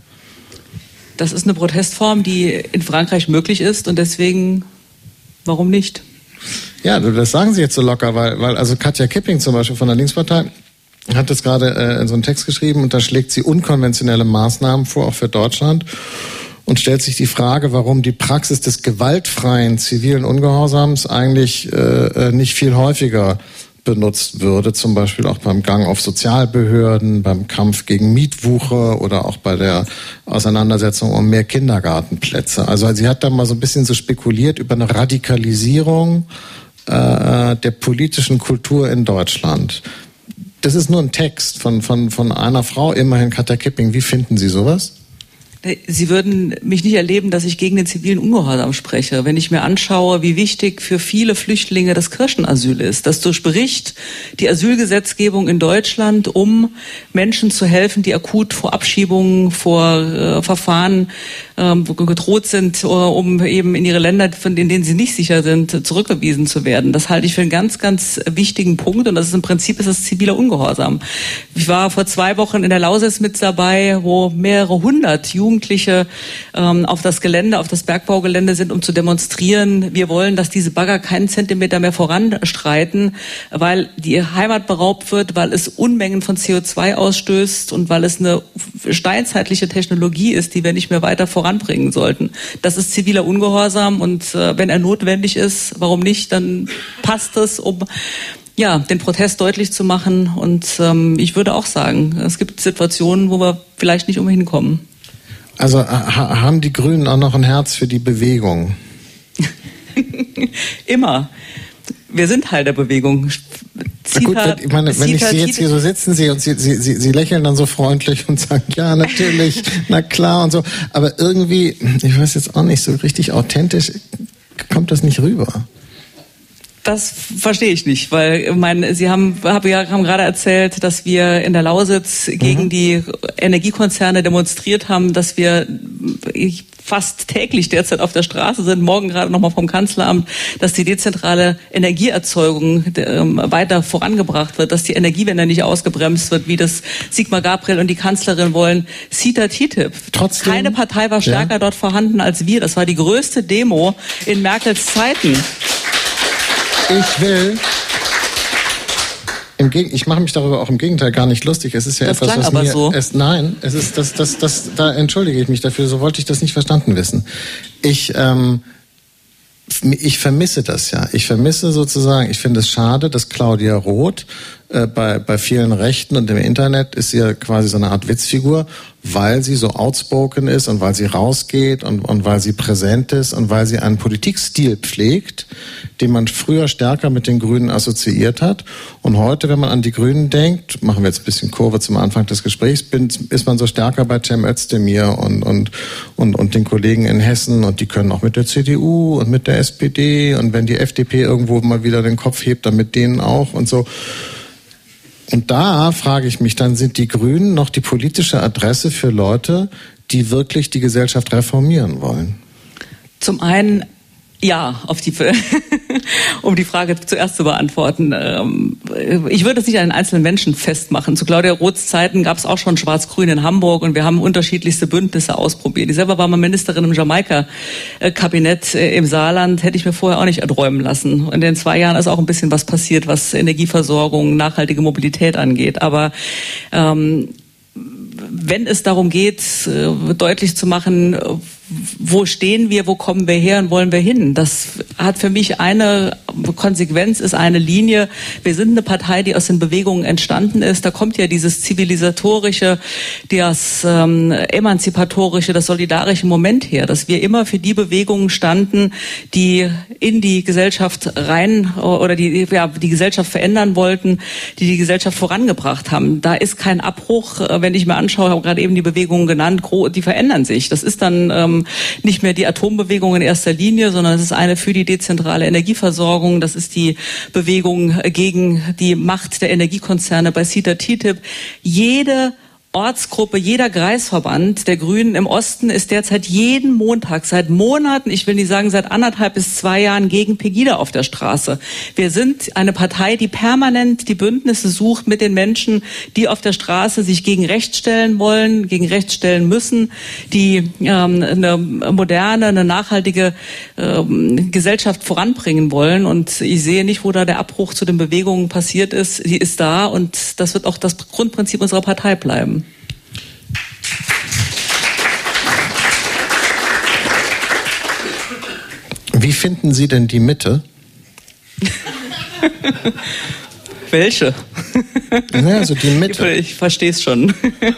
Das ist eine Protestform, die in Frankreich möglich ist, und deswegen, warum nicht? Ja, das sagen Sie jetzt so locker, weil, weil also Katja Kipping zum Beispiel von der Linkspartei hat jetzt gerade äh, in so einen Text geschrieben, und da schlägt sie unkonventionelle Maßnahmen vor, auch für Deutschland, und stellt sich die Frage, warum die Praxis des gewaltfreien zivilen Ungehorsams eigentlich äh, nicht viel häufiger benutzt würde, zum Beispiel auch beim Gang auf Sozialbehörden, beim Kampf gegen Mietwucher oder auch bei der Auseinandersetzung um mehr Kindergartenplätze. Also sie hat da mal so ein bisschen so spekuliert über eine Radikalisierung äh, der politischen Kultur in Deutschland. Das ist nur ein Text von, von, von einer Frau, immerhin Katja Kipping. Wie finden Sie sowas? Sie würden mich nicht erleben, dass ich gegen den zivilen Ungehorsam spreche. Wenn ich mir anschaue, wie wichtig für viele Flüchtlinge das Kirchenasyl ist. Das durchbricht die Asylgesetzgebung in Deutschland, um Menschen zu helfen, die akut vor Abschiebungen, vor äh, Verfahren ähm, gedroht sind, äh, um eben in ihre Länder, von denen sie nicht sicher sind, zurückgewiesen zu werden. Das halte ich für einen ganz, ganz wichtigen Punkt, und das ist im Prinzip ist das ziviler Ungehorsam. Ich war vor zwei Wochen in der Lausitz mit dabei, wo mehrere hundert Jugendliche ähm, auf das Gelände, auf das Bergbaugelände sind, um zu demonstrieren. Wir wollen, dass diese Bagger keinen Zentimeter mehr voranstreiten, weil die Heimat beraubt wird, weil es Unmengen von C O zwei ausstößt und weil es eine steinzeitliche Technologie ist, die wir nicht mehr weiter voranbringen sollten. Das ist ziviler Ungehorsam, und äh, wenn er notwendig ist, warum nicht, dann passt es, um ja, den Protest deutlich zu machen. Und ähm, ich würde auch sagen, es gibt Situationen, wo wir vielleicht nicht umhin kommen. Also ha- haben die Grünen auch noch ein Herz für die Bewegung? Immer. Wir sind Teil der Bewegung. Na gut, wenn, ich meine, wenn ich Sie jetzt hier so sitzen sehe und Sie, Sie, Sie, Sie lächeln dann so freundlich und sagen, ja, natürlich, na klar und so. Aber irgendwie, ich weiß jetzt auch nicht, so richtig authentisch kommt das nicht rüber. Das verstehe ich nicht, weil ich meine, Sie haben, haben, ja, haben gerade erzählt, dass wir in der Lausitz gegen mhm. die Energiekonzerne demonstriert haben, dass wir fast täglich derzeit auf der Straße sind, morgen gerade nochmal vom Kanzleramt, dass die dezentrale Energieerzeugung ähm, weiter vorangebracht wird, dass die Energiewende nicht ausgebremst wird, wie das Sigmar Gabriel und die Kanzlerin wollen. CETA T T I P. Trotzdem, keine Partei war stärker ja. dort vorhanden als wir. Das war die größte Demo in Merkels Zeiten. Ich will, im Geg- ich mache mich darüber auch im Gegenteil gar nicht lustig. Es ist ja das etwas, was aber mir, so. es, nein, es ist das, das, das, da entschuldige ich mich dafür. So wollte ich das nicht verstanden wissen. Ich, ähm, ich vermisse das ja. Ich vermisse sozusagen. Ich finde es schade, dass Claudia Roth äh, bei, bei vielen Rechten und im Internet ist sie ja quasi so eine Art Witzfigur, weil sie so outspoken ist und weil sie rausgeht und, und weil sie präsent ist und weil sie einen Politikstil pflegt, den man früher stärker mit den Grünen assoziiert hat. Und heute, wenn man an die Grünen denkt, machen wir jetzt ein bisschen Kurve zum Anfang des Gesprächs, bin, ist man so stärker bei Cem Özdemir und, und, und, und den Kollegen in Hessen, und die können auch mit der C D U und mit der S P D, und wenn die F D P irgendwo mal wieder den Kopf hebt, dann mit denen auch und so. Und da frage ich mich, dann sind die Grünen noch die politische Adresse für Leute, die wirklich die Gesellschaft reformieren wollen? Zum einen ja, auf die, um die Frage zuerst zu beantworten. Ich würde es nicht an den einzelnen Menschen festmachen. Zu Claudia Roths Zeiten gab es auch schon Schwarz-Grün in Hamburg und wir haben unterschiedlichste Bündnisse ausprobiert. Ich selber war mal Ministerin im Jamaika-Kabinett im Saarland, hätte ich mir vorher auch nicht erträumen lassen. Und in den zwei Jahren ist auch ein bisschen was passiert, was Energieversorgung, nachhaltige Mobilität angeht. Aber ähm, wenn es darum geht, deutlich zu machen, wo stehen wir, wo kommen wir her und wollen wir hin? Das hat für mich eine Konsequenz, ist eine Linie. Wir sind eine Partei, die aus den Bewegungen entstanden ist. Da kommt ja dieses zivilisatorische, das ähm, emanzipatorische, das solidarische Moment her, dass wir immer für die Bewegungen standen, die in die Gesellschaft rein oder die ja, die Gesellschaft verändern wollten, die die Gesellschaft vorangebracht haben. Da ist kein Abbruch. Wenn ich mir anschaue, habe gerade eben die Bewegungen genannt, die verändern sich. Das ist dann ähm, nicht mehr die Atombewegung in erster Linie, sondern es ist eine für die dezentrale Energieversorgung. Das ist die Bewegung gegen die Macht der Energiekonzerne bei C E T A T T I P. Jede Ortsgruppe, jeder Kreisverband der Grünen im Osten ist derzeit jeden Montag, seit Monaten, ich will nicht sagen seit anderthalb bis zwei Jahren, gegen Pegida auf der Straße. Wir sind eine Partei, die permanent die Bündnisse sucht mit den Menschen, die auf der Straße sich gegen Recht stellen wollen, gegen Recht stellen müssen, die ähm, eine moderne, eine nachhaltige ähm, Gesellschaft voranbringen wollen. Und ich sehe nicht, wo da der Abbruch zu den Bewegungen passiert ist. Die ist da und das wird auch das Grundprinzip unserer Partei bleiben. Wie finden Sie denn die Mitte? Welche? Ja, also die Mitte. Ich, ich verstehe es schon.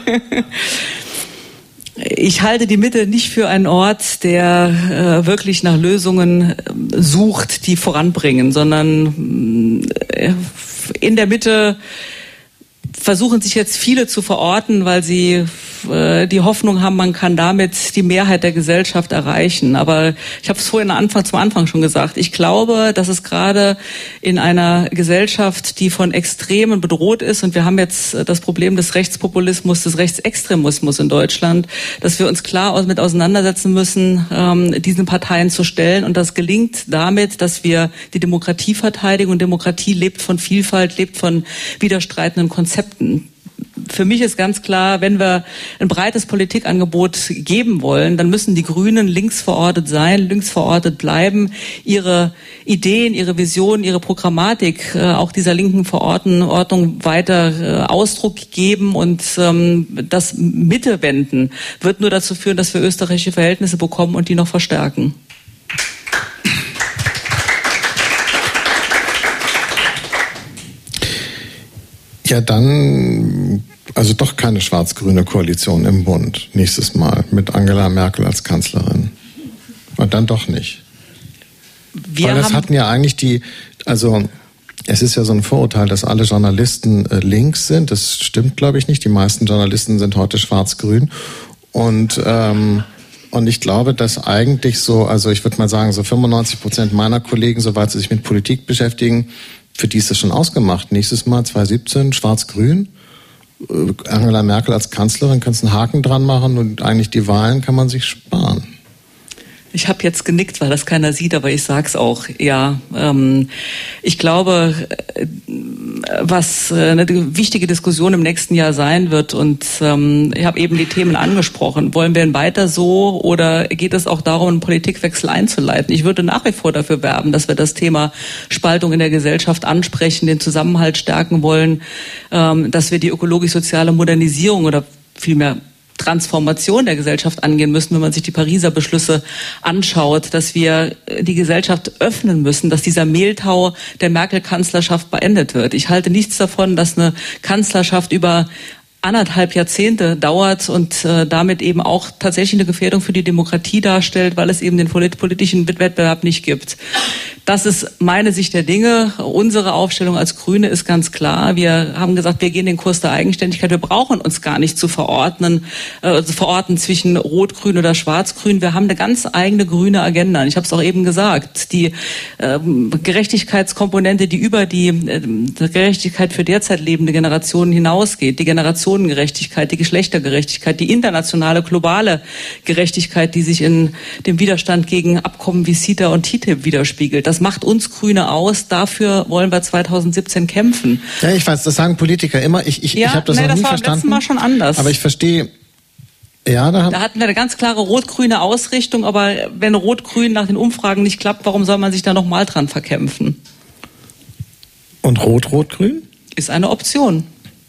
Ich halte die Mitte nicht für einen Ort, der äh, wirklich nach Lösungen äh, sucht, die voranbringen, sondern äh, in der Mitte versuchen sich jetzt viele zu verorten, weil sie äh, die Hoffnung haben, man kann damit die Mehrheit der Gesellschaft erreichen. Aber ich habe es vorhin Anfang, zum Anfang schon gesagt, ich glaube, dass es gerade in einer Gesellschaft, die von Extremen bedroht ist, und wir haben jetzt das Problem des Rechtspopulismus, des Rechtsextremismus in Deutschland, dass wir uns klar mit auseinandersetzen müssen, ähm, diesen Parteien zu stellen. Und das gelingt damit, dass wir die Demokratie verteidigen. Und Demokratie lebt von Vielfalt, lebt von widerstreitenden Konzepten. Für mich ist ganz klar, wenn wir ein breites Politikangebot geben wollen, dann müssen die Grünen links verortet sein, links verortet bleiben, ihre Ideen, ihre Visionen, ihre Programmatik äh, auch dieser linken Verordnung weiter äh, Ausdruck geben, und ähm, das Mittewenden wird nur dazu führen, dass wir österreichische Verhältnisse bekommen und die noch verstärken. Ja, dann also doch keine schwarz-grüne Koalition im Bund nächstes Mal mit Angela Merkel als Kanzlerin. Und dann doch nicht. Wir Weil das hatten ja eigentlich die, also es ist ja so ein Vorurteil, dass alle Journalisten äh, links sind. Das stimmt, glaube ich, nicht. Die meisten Journalisten sind heute schwarz-grün. Und ähm, Und ich glaube, dass eigentlich so, also ich würde mal sagen, so fünfundneunzig Prozent meiner Kollegen, soweit sie sich mit Politik beschäftigen, für die ist das schon ausgemacht. Nächstes Mal zwanzig siebzehn, schwarz-grün. Angela Merkel als Kanzlerin, kannst einen Haken dran machen und eigentlich die Wahlen kann man sich sparen. Ich habe jetzt genickt, weil das keiner sieht, aber ich sag's auch. Ja, ähm, ich glaube, was äh, eine wichtige Diskussion im nächsten Jahr sein wird, und ähm, ich habe eben die Themen angesprochen. Wollen wir denn weiter so, oder geht es auch darum, einen Politikwechsel einzuleiten? Ich würde nach wie vor dafür werben, dass wir das Thema Spaltung in der Gesellschaft ansprechen, den Zusammenhalt stärken wollen, ähm, dass wir die ökologisch-soziale Modernisierung oder vielmehr Transformation der Gesellschaft angehen müssen, wenn man sich die Pariser Beschlüsse anschaut, dass wir die Gesellschaft öffnen müssen, dass dieser Mehltau der Merkel-Kanzlerschaft beendet wird. Ich halte nichts davon, dass eine Kanzlerschaft über anderthalb Jahrzehnte dauert und äh, damit eben auch tatsächlich eine Gefährdung für die Demokratie darstellt, weil es eben den polit- politischen Wettbewerb nicht gibt. Das ist meine Sicht der Dinge. Unsere Aufstellung als Grüne ist ganz klar. Wir haben gesagt, wir gehen den Kurs der Eigenständigkeit. Wir brauchen uns gar nicht zu verordnen, äh, zu verorten zwischen Rot-Grün oder Schwarz-Grün. Wir haben eine ganz eigene grüne Agenda. Ich habe es auch eben gesagt. Die äh, Gerechtigkeitskomponente, die über die äh, Gerechtigkeit für derzeit lebende Generationen hinausgeht, die Generation Gerechtigkeit, die Geschlechtergerechtigkeit, die internationale, globale Gerechtigkeit, die sich in dem Widerstand gegen Abkommen wie CETA und T T I P widerspiegelt. Das macht uns Grüne aus. Dafür wollen wir zweitausendsiebzehn kämpfen. Ja, ich weiß, das sagen Politiker immer. Ich, ich, ja, ich habe das nee, noch das nie war verstanden. Beim letzten Mal schon anders. Aber ich verstehe. Ja, da, da hatten wir eine ganz klare rot-grüne Ausrichtung. Aber wenn Rot-Grün nach den Umfragen nicht klappt, warum soll man sich da nochmal dran verkämpfen? Und Rot-Rot-Grün? Ist eine Option.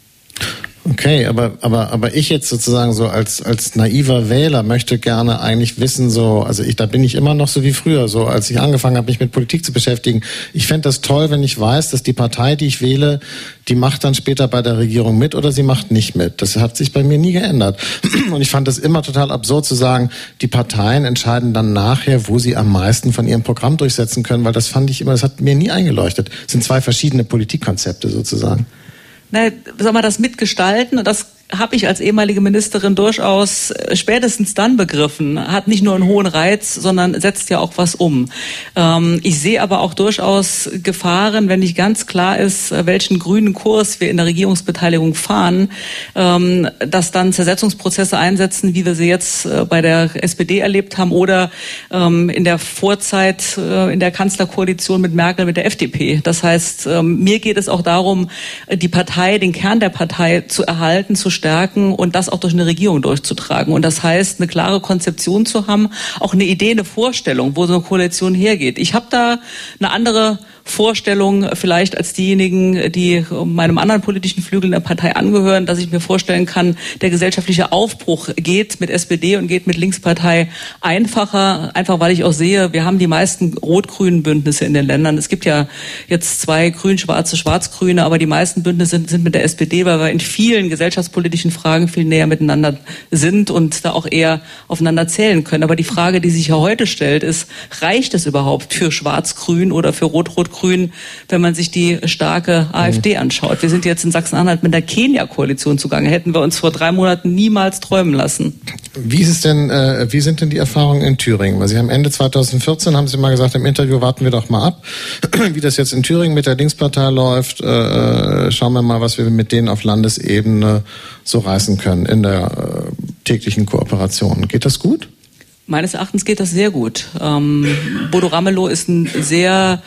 Okay, aber aber aber ich jetzt sozusagen so als als naiver Wähler möchte gerne eigentlich wissen, so, also ich da bin ich immer noch so wie früher, so als ich angefangen habe, mich mit Politik zu beschäftigen. Ich fände das toll, wenn ich weiß, dass die Partei, die ich wähle, die macht dann später bei der Regierung mit oder sie macht nicht mit. Das hat sich bei mir nie geändert. Und ich fand das immer total absurd zu sagen, die Parteien entscheiden dann nachher, wo sie am meisten von ihrem Programm durchsetzen können, weil das fand ich immer, das hat mir nie eingeleuchtet. Das sind zwei verschiedene Politikkonzepte sozusagen. Na, sag mal, das Mitgestalten, und das habe ich als ehemalige Ministerin durchaus spätestens dann begriffen, hat nicht nur einen hohen Reiz, sondern setzt ja auch was um. Ähm, ich sehe aber auch durchaus Gefahren, wenn nicht ganz klar ist, welchen grünen Kurs wir in der Regierungsbeteiligung fahren, ähm, dass dann Zersetzungsprozesse einsetzen, wie wir sie jetzt äh, bei der S P D erlebt haben oder ähm, in der Vorzeit äh, in der Kanzlerkoalition mit Merkel, mit der F D P. Das heißt, ähm, mir geht es auch darum, die Partei, den Kern der Partei zu erhalten, zu stärken und das auch durch eine Regierung durchzutragen. Und das heißt, eine klare Konzeption zu haben, auch eine Idee, eine Vorstellung, wo so eine Koalition hergeht. Ich habe da eine andere Vorstellung vielleicht als diejenigen, die meinem anderen politischen Flügel in der Partei angehören, dass ich mir vorstellen kann, der gesellschaftliche Aufbruch geht mit S P D und geht mit Linkspartei einfacher, einfach weil ich auch sehe, wir haben die meisten rot-grünen Bündnisse in den Ländern. Es gibt ja jetzt zwei grün-schwarze, schwarz-grüne, aber die meisten Bündnisse sind, sind mit der S P D, weil wir in vielen gesellschaftspolitischen Fragen viel näher miteinander sind und da auch eher aufeinander zählen können. Aber die Frage, die sich ja heute stellt, ist, reicht es überhaupt für schwarz-grün oder für rot-rot-grün, wenn man sich die starke AfD anschaut? Wir sind jetzt in Sachsen-Anhalt mit der Kenia-Koalition zugange. Hätten wir uns vor drei Monaten niemals träumen lassen. Wie ist es denn, äh, wie sind denn die Erfahrungen in Thüringen? Weil Sie haben Ende zweitausendvierzehn, haben Sie mal gesagt, im Interview warten wir doch mal ab, wie das jetzt in Thüringen mit der Linkspartei läuft. Äh, schauen wir mal, was wir mit denen auf Landesebene so reißen können in der äh, täglichen Kooperation. Geht das gut? Meines Erachtens geht das sehr gut. Ähm, Bodo Ramelow ist ein sehr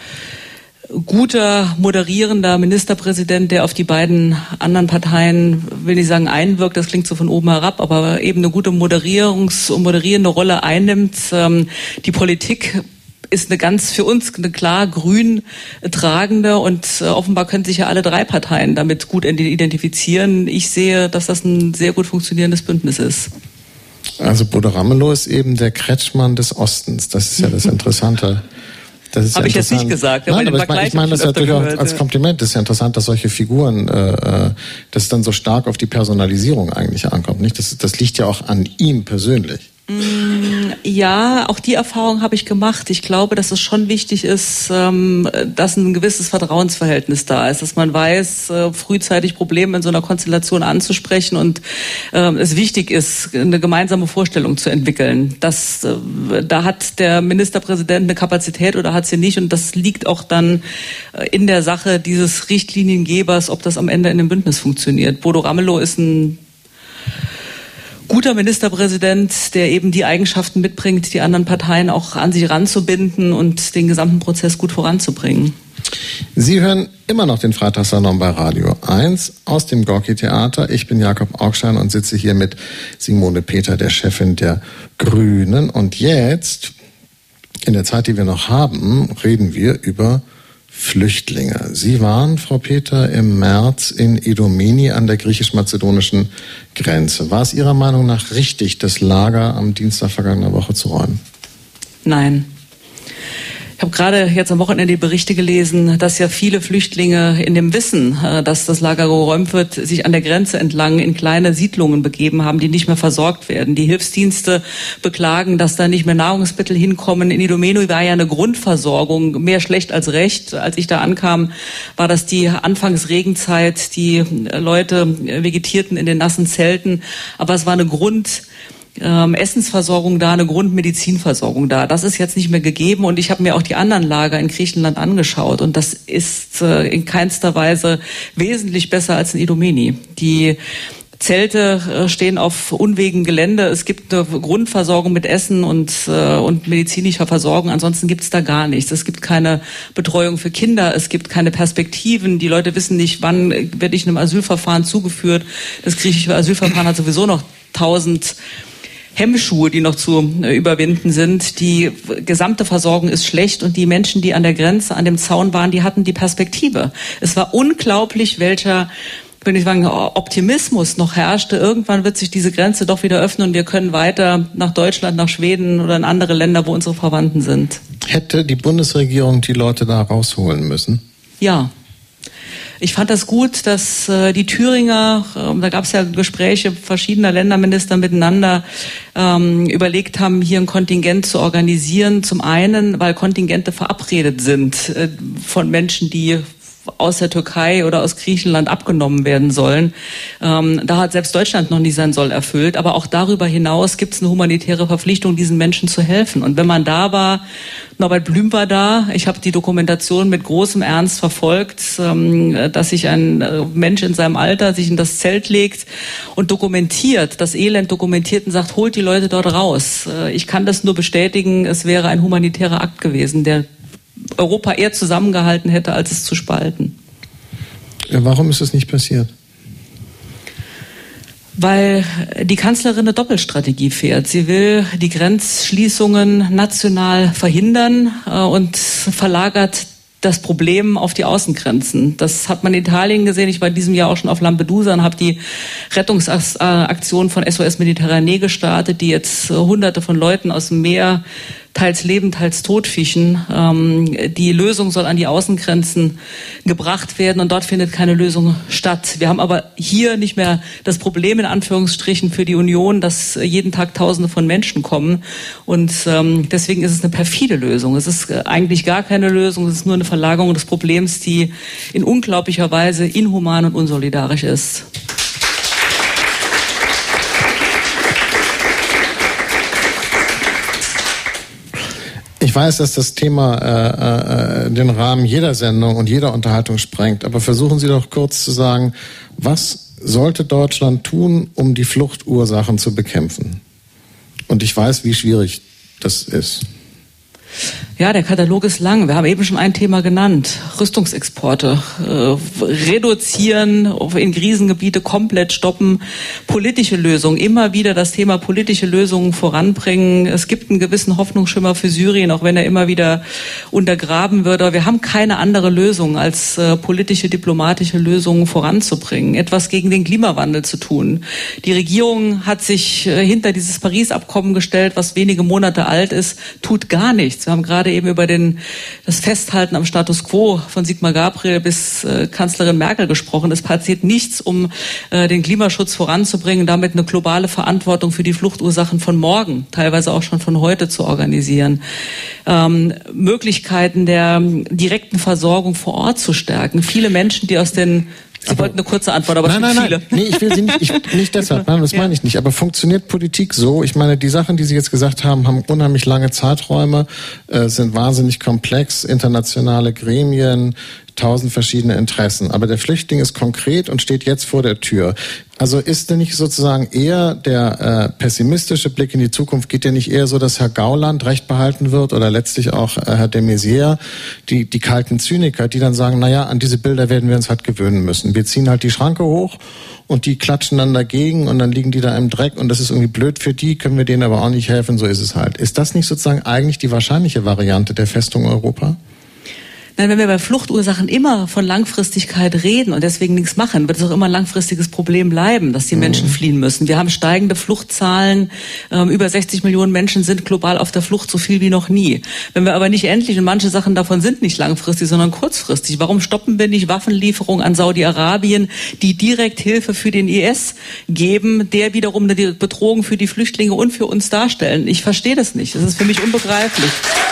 guter, moderierender Ministerpräsident, der auf die beiden anderen Parteien, will nicht sagen einwirkt, das klingt so von oben herab, aber eben eine gute Moderierungs- und moderierende Rolle einnimmt. Ähm, die Politik ist eine ganz, für uns eine klar grün tragende und äh, offenbar können sich ja alle drei Parteien damit gut identifizieren. Ich sehe, dass das ein sehr gut funktionierendes Bündnis ist. Also Bodo Ramelow ist eben der Kretschmann des Ostens. Das ist ja das Interessante. Das ist Habe ja ich jetzt nicht gesagt. Nein, aber ich meine, ich meine das natürlich auch als Kompliment. Das ist ja interessant, dass solche Figuren, äh, dass es dann so stark auf die Personalisierung eigentlich ankommt. Nicht? Das, das liegt ja auch an ihm persönlich. Ja, auch die Erfahrung habe ich gemacht. Ich glaube, dass es schon wichtig ist, dass ein gewisses Vertrauensverhältnis da ist, dass man weiß, frühzeitig Probleme in so einer Konstellation anzusprechen und es wichtig ist, eine gemeinsame Vorstellung zu entwickeln. Das, da hat der Ministerpräsident eine Kapazität oder hat sie nicht und das liegt auch dann in der Sache dieses Richtliniengebers, ob das am Ende in dem Bündnis funktioniert. Bodo Ramelow ist ein guter Ministerpräsident, der eben die Eigenschaften mitbringt, die anderen Parteien auch an sich ranzubinden und den gesamten Prozess gut voranzubringen. Sie hören immer noch den Freitagssalon bei Radio eins aus dem Gorki-Theater. Ich bin Jakob Augstein und sitze hier mit Simone Peter, der Chefin der Grünen. Und jetzt, in der Zeit, die wir noch haben, reden wir über Flüchtlinge. Sie waren, Frau Peter, im März in Idomeni an der griechisch-mazedonischen Grenze. War es Ihrer Meinung nach richtig, das Lager am Dienstag vergangener Woche zu räumen? Nein. Ich habe gerade jetzt am Wochenende die Berichte gelesen, dass ja viele Flüchtlinge in dem Wissen, dass das Lager geräumt wird, sich an der Grenze entlang in kleine Siedlungen begeben haben, die nicht mehr versorgt werden. Die Hilfsdienste beklagen, dass da nicht mehr Nahrungsmittel hinkommen. In Idomeni war ja eine Grundversorgung, mehr schlecht als recht. Als ich da ankam, war das die Anfangsregenzeit. Die Leute vegetierten in den nassen Zelten, aber es war eine Grund Ähm, Essensversorgung da, eine Grundmedizinversorgung da. Das ist jetzt nicht mehr gegeben und ich habe mir auch die anderen Lager in Griechenland angeschaut und das ist äh, in keinster Weise wesentlich besser als in Idomeni. Die Zelte äh, stehen auf unwegem Gelände. Es gibt eine Grundversorgung mit Essen und, äh, und medizinischer Versorgung. Ansonsten gibt es da gar nichts. Es gibt keine Betreuung für Kinder. Es gibt keine Perspektiven. Die Leute wissen nicht, wann werde ich einem Asylverfahren zugeführt. Das griechische Asylverfahren hat sowieso noch tausend Hemmschuhe, die noch zu äh, überwinden sind. Die gesamte Versorgung ist schlecht und die Menschen, die an der Grenze, an dem Zaun waren, die hatten die Perspektive. Es war unglaublich, welcher, wenn ich sagen, Optimismus noch herrschte. Irgendwann wird sich diese Grenze doch wieder öffnen und wir können weiter nach Deutschland, nach Schweden oder in andere Länder, wo unsere Verwandten sind. Hätte die Bundesregierung die Leute da rausholen müssen? Ja. Ich fand das gut, dass äh, die Thüringer, äh, da gab es ja Gespräche verschiedener Länderminister miteinander, ähm, überlegt haben, hier ein Kontingent zu organisieren. Zum einen, weil Kontingente verabredet sind äh, von Menschen, die aus der Türkei oder aus Griechenland abgenommen werden sollen. Ähm, da hat selbst Deutschland noch nicht sein Soll erfüllt. Aber auch darüber hinaus gibt es eine humanitäre Verpflichtung, diesen Menschen zu helfen. Und wenn man da war, Norbert Blüm war da, ich habe die Dokumentation mit großem Ernst verfolgt, ähm, dass sich ein äh, Mensch in seinem Alter sich in das Zelt legt und dokumentiert, das Elend dokumentiert und sagt, holt die Leute dort raus. Äh, ich kann das nur bestätigen, es wäre ein humanitärer Akt gewesen, der Europa eher zusammengehalten hätte, als es zu spalten. Warum ist das nicht passiert? Weil die Kanzlerin eine Doppelstrategie fährt. Sie will die Grenzschließungen national verhindern äh, und verlagert das Problem auf die Außengrenzen. Das hat man in Italien gesehen. Ich war in diesem Jahr auch schon auf Lampedusa und habe die Rettungsaktion von S O S Mediterranee gestartet, die jetzt äh, hunderte von Leuten aus dem Meer teils leben, teils tot fischen. Ähm, die Lösung soll an die Außengrenzen gebracht werden und dort findet keine Lösung statt. Wir haben aber hier nicht mehr das Problem in Anführungsstrichen für die Union, dass jeden Tag Tausende von Menschen kommen und ähm, deswegen ist es eine perfide Lösung. Es ist eigentlich gar keine Lösung, es ist nur eine Verlagerung des Problems, die in unglaublicher Weise inhuman und unsolidarisch ist. Ich weiß, dass das Thema äh, äh, den Rahmen jeder Sendung und jeder Unterhaltung sprengt, aber versuchen Sie doch kurz zu sagen, was sollte Deutschland tun, um die Fluchtursachen zu bekämpfen? Und ich weiß, wie schwierig das ist. Ja, der Katalog ist lang. Wir haben eben schon ein Thema genannt. Rüstungsexporte. Äh, reduzieren, in Krisengebiete komplett stoppen. Politische Lösungen. Immer wieder das Thema politische Lösungen voranbringen. Es gibt einen gewissen Hoffnungsschimmer für Syrien, auch wenn er immer wieder untergraben wird. Aber wir haben keine andere Lösung, als äh, politische, diplomatische Lösungen voranzubringen. Etwas gegen den Klimawandel zu tun. Die Regierung hat sich äh, hinter dieses Paris-Abkommen gestellt, was wenige Monate alt ist, tut gar nichts. Wir haben gerade eben über den, das Festhalten am Status quo von Sigmar Gabriel bis äh, Kanzlerin Merkel gesprochen. Es passiert nichts, um äh, den Klimaschutz voranzubringen, damit eine globale Verantwortung für die Fluchtursachen von morgen, teilweise auch schon von heute zu organisieren. Ähm, Möglichkeiten der direkten Versorgung vor Ort zu stärken. Viele Menschen, die aus den Sie aber, wollten eine kurze Antwort, aber nein, es nein, viele. Nein, nee, ich will Sie nicht, ich, nicht deshalb, nein, das ja. meine ich nicht. Aber funktioniert Politik so? Ich meine, die Sachen, die Sie jetzt gesagt haben, haben unheimlich lange Zeiträume, äh, sind wahnsinnig komplex, internationale Gremien, tausend verschiedene Interessen. Aber der Flüchtling ist konkret und steht jetzt vor der Tür. Also ist denn nicht sozusagen eher der äh, pessimistische Blick in die Zukunft, geht der nicht eher so, dass Herr Gauland recht behalten wird oder letztlich auch äh, Herr de Maizière, die, die kalten Zyniker, die dann sagen, naja, an diese Bilder werden wir uns halt gewöhnen müssen. Wir ziehen halt die Schranke hoch und die klatschen dann dagegen und dann liegen die da im Dreck und das ist irgendwie blöd für die, können wir denen aber auch nicht helfen, so ist es halt. Ist das nicht sozusagen eigentlich die wahrscheinliche Variante der Festung Europa? Nein, wenn wir bei Fluchtursachen immer von Langfristigkeit reden und deswegen nichts machen, wird es auch immer ein langfristiges Problem bleiben, dass die Menschen mhm. fliehen müssen. Wir haben steigende Fluchtzahlen. Ähm, über sechzig Millionen Menschen sind global auf der Flucht, so viel wie noch nie. Wenn wir aber nicht endlich, und manche Sachen davon sind nicht langfristig, sondern kurzfristig, warum stoppen wir nicht Waffenlieferungen an Saudi-Arabien, die direkt Hilfe für den I S geben, der wiederum eine Bedrohung für die Flüchtlinge und für uns darstellen? Ich verstehe das nicht. Das ist für mich unbegreiflich.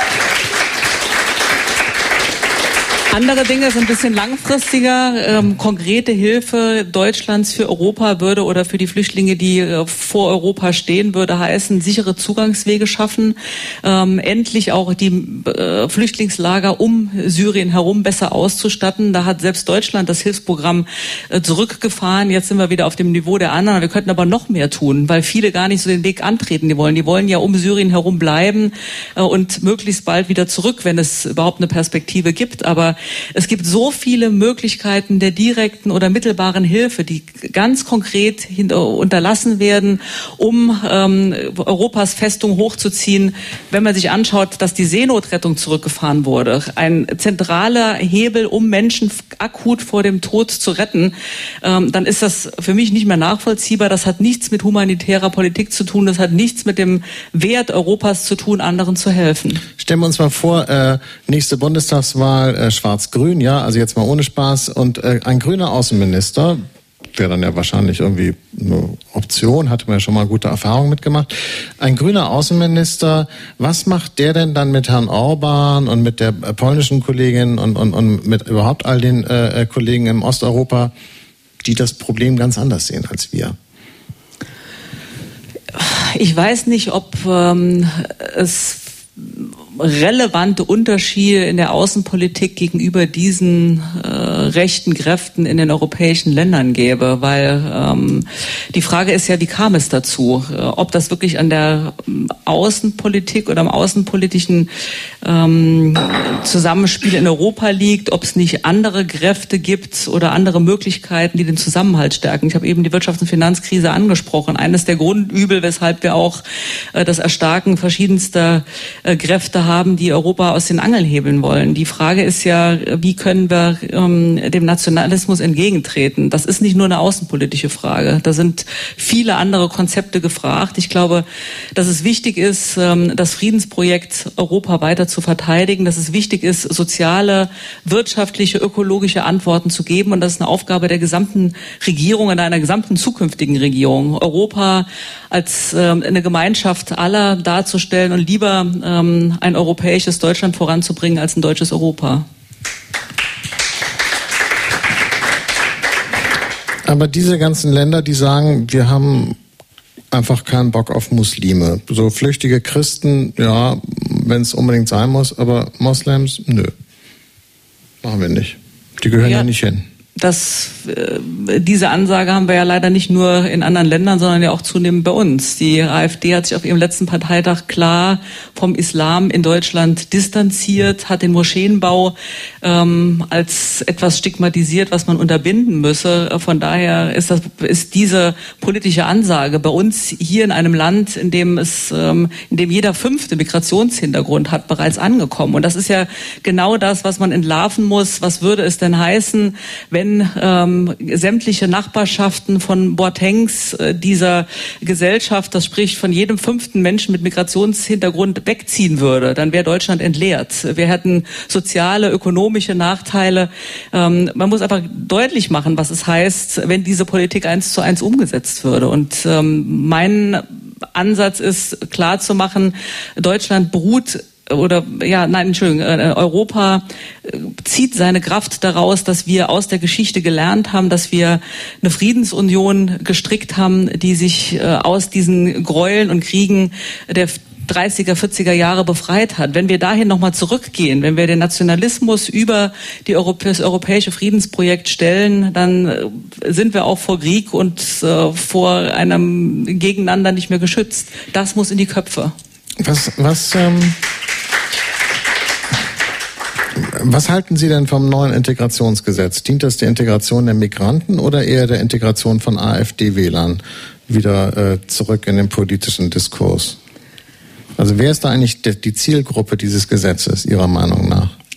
Andere Dinge sind ein bisschen langfristiger. Ähm, konkrete Hilfe Deutschlands für Europa würde oder für die Flüchtlinge, die äh, vor Europa stehen, würde heißen, sichere Zugangswege schaffen, ähm, endlich auch die äh, Flüchtlingslager um Syrien herum besser auszustatten. Da hat selbst Deutschland das Hilfsprogramm äh, zurückgefahren. Jetzt sind wir wieder auf dem Niveau der anderen. Wir könnten aber noch mehr tun, weil viele gar nicht so den Weg antreten. Die wollen, die wollen ja um Syrien herum bleiben äh, und möglichst bald wieder zurück, wenn es überhaupt eine Perspektive gibt. Aber es gibt so viele Möglichkeiten der direkten oder mittelbaren Hilfe, die ganz konkret hinter, unterlassen werden, um ähm, Europas Festung hochzuziehen. Wenn man sich anschaut, dass die Seenotrettung zurückgefahren wurde, ein zentraler Hebel, um Menschen akut vor dem Tod zu retten, ähm, dann ist das für mich nicht mehr nachvollziehbar. Das hat nichts mit humanitärer Politik zu tun. Das hat nichts mit dem Wert Europas zu tun, anderen zu helfen. Stellen wir uns mal vor, äh, nächste Bundestagswahl, äh, Schwarz-Grün, ja, also jetzt mal ohne Spaß, und äh, ein grüner Außenminister, wäre dann ja wahrscheinlich irgendwie eine Option, hatte man ja schon mal gute Erfahrungen mitgemacht. Ein grüner Außenminister, was macht der denn dann mit Herrn Orban und mit der äh, polnischen Kollegin und, und, und mit überhaupt all den äh, Kollegen im Osteuropa, die das Problem ganz anders sehen als wir? Ich weiß nicht, ob ähm, es relevante Unterschiede in der Außenpolitik gegenüber diesen äh, rechten Kräften in den europäischen Ländern gäbe, weil ähm, die Frage ist ja, wie kam es dazu? Äh, ob das wirklich an der Außenpolitik oder am außenpolitischen ähm, Zusammenspiel in Europa liegt, ob es nicht andere Kräfte gibt oder andere Möglichkeiten, die den Zusammenhalt stärken. Ich habe eben die Wirtschafts- und Finanzkrise angesprochen. Eines der Grundübel, weshalb wir auch äh, das Erstarken verschiedenster äh, Kräfte haben, die Europa aus den Angeln hebeln wollen. Die Frage ist ja, wie können wir ähm, dem Nationalismus entgegentreten? Das ist nicht nur eine außenpolitische Frage. Da sind viele andere Konzepte gefragt. Ich glaube, dass es wichtig ist, ähm, das Friedensprojekt Europa weiter zu verteidigen, dass es wichtig ist, soziale, wirtschaftliche, ökologische Antworten zu geben. Und das ist eine Aufgabe der gesamten Regierung und einer gesamten zukünftigen Regierung, Europa als ähm, eine Gemeinschaft aller darzustellen und lieber ähm, ein europäisches Deutschland voranzubringen als ein deutsches Europa. Aber diese ganzen Länder, die sagen, wir haben einfach keinen Bock auf Muslime. So flüchtige Christen, ja, wenn es unbedingt sein muss, aber Moslems, nö. Machen wir nicht. Die gehören ja, ja nicht hin. Das, äh, diese Ansage haben wir ja leider nicht nur in anderen Ländern, sondern ja auch zunehmend bei uns. Die AfD hat sich auf ihrem letzten Parteitag klar vom Islam in Deutschland distanziert, hat den Moscheenbau ähm, als etwas stigmatisiert, was man unterbinden müsse. Von daher ist das ist diese politische Ansage bei uns hier in einem Land, in dem es, ähm, in dem jeder fünfte Migrationshintergrund hat, bereits angekommen. Und das ist ja genau das, was man entlarven muss. Was würde es denn heißen, wenn Wenn ähm, sämtliche Nachbarschaften von Boatengs äh, dieser Gesellschaft, das spricht von jedem fünften Menschen mit Migrationshintergrund, wegziehen würde, dann wäre Deutschland entleert. Wir hätten soziale, ökonomische Nachteile. Ähm, man muss einfach deutlich machen, was es heißt, wenn diese Politik eins zu eins umgesetzt würde. Und ähm, mein Ansatz ist, klar zu machen, Deutschland beruht oder ja, nein, Entschuldigung, Europa zieht seine Kraft daraus, dass wir aus der Geschichte gelernt haben, dass wir eine Friedensunion gestrickt haben, die sich aus diesen Gräueln und Kriegen der dreißiger, vierziger Jahre befreit hat. Wenn wir dahin nochmal zurückgehen, wenn wir den Nationalismus über die Europä- das europäische Friedensprojekt stellen, dann sind wir auch vor Krieg und äh, vor einem Gegeneinander nicht mehr geschützt. Das muss in die Köpfe. Was, was, ähm Was halten Sie denn vom neuen Integrationsgesetz? Dient das der Integration der Migranten oder eher der Integration von AfD-Wählern wieder äh, zurück in den politischen Diskurs? Also wer ist da eigentlich die Zielgruppe dieses Gesetzes, Ihrer Meinung nach?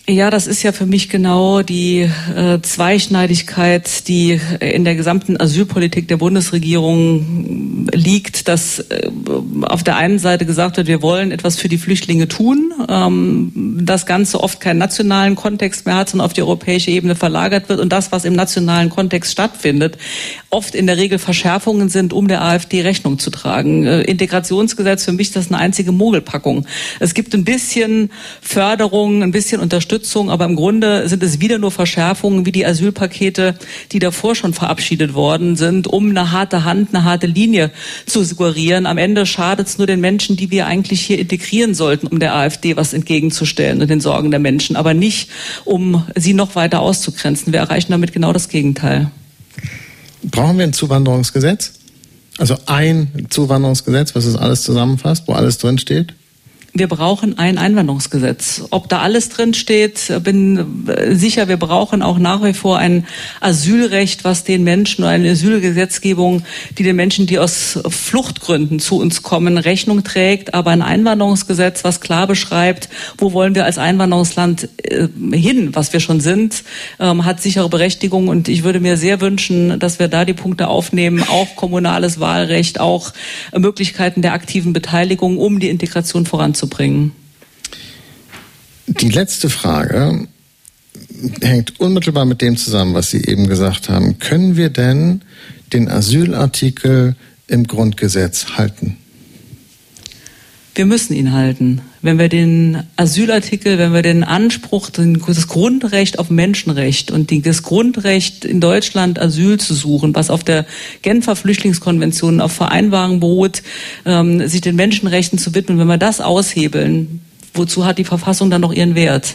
Ja, das ist ja für mich genau die äh, Zweischneidigkeit, die in der gesamten Asylpolitik der Bundesregierung liegt, dass äh, auf der einen Seite gesagt wird, wir wollen etwas für die Flüchtlinge tun, ähm, das Ganze oft keinen nationalen Kontext mehr hat, sondern auf die europäische Ebene verlagert wird und das, was im nationalen Kontext stattfindet, oft in der Regel Verschärfungen sind, um der AfD Rechnung zu tragen. Äh, Integrationsgesetz, für mich ist das eine einzige Mogelpackung. Es gibt ein bisschen Förderung, ein bisschen Unterstützung, aber im Grunde sind es wieder nur Verschärfungen wie die Asylpakete, die davor schon verabschiedet worden sind, um eine harte Hand, eine harte Linie zu suggerieren. Am Ende schadet es nur den Menschen, die wir eigentlich hier integrieren sollten, um der AfD was entgegenzustellen und den Sorgen der Menschen, aber nicht, um sie noch weiter auszugrenzen. Wir erreichen damit genau das Gegenteil. Brauchen wir ein Zuwanderungsgesetz? Also ein Zuwanderungsgesetz, was es alles zusammenfasst, wo alles drinsteht? Wir brauchen ein Einwanderungsgesetz. Ob da alles drin steht, bin sicher, wir brauchen auch nach wie vor ein Asylrecht, was den Menschen, oder eine Asylgesetzgebung, die den Menschen, die aus Fluchtgründen zu uns kommen, Rechnung trägt. Aber ein Einwanderungsgesetz, was klar beschreibt, wo wollen wir als Einwanderungsland äh, hin, was wir schon sind, ähm, hat sichere Berechtigung. Und ich würde mir sehr wünschen, dass wir da die Punkte aufnehmen, auch kommunales Wahlrecht, auch äh, Möglichkeiten der aktiven Beteiligung, um die Integration voranzubringen. Bringen. Die letzte Frage hängt unmittelbar mit dem zusammen, was Sie eben gesagt haben. Können wir denn den Asylartikel im Grundgesetz halten? Wir müssen ihn halten. Wenn wir den Asylartikel, wenn wir den Anspruch, das Grundrecht auf Menschenrecht und das Grundrecht in Deutschland Asyl zu suchen, was auf der Genfer Flüchtlingskonvention, auf Vereinbarungen beruht, ähm, sich den Menschenrechten zu widmen, wenn wir das aushebeln, wozu hat die Verfassung dann noch ihren Wert?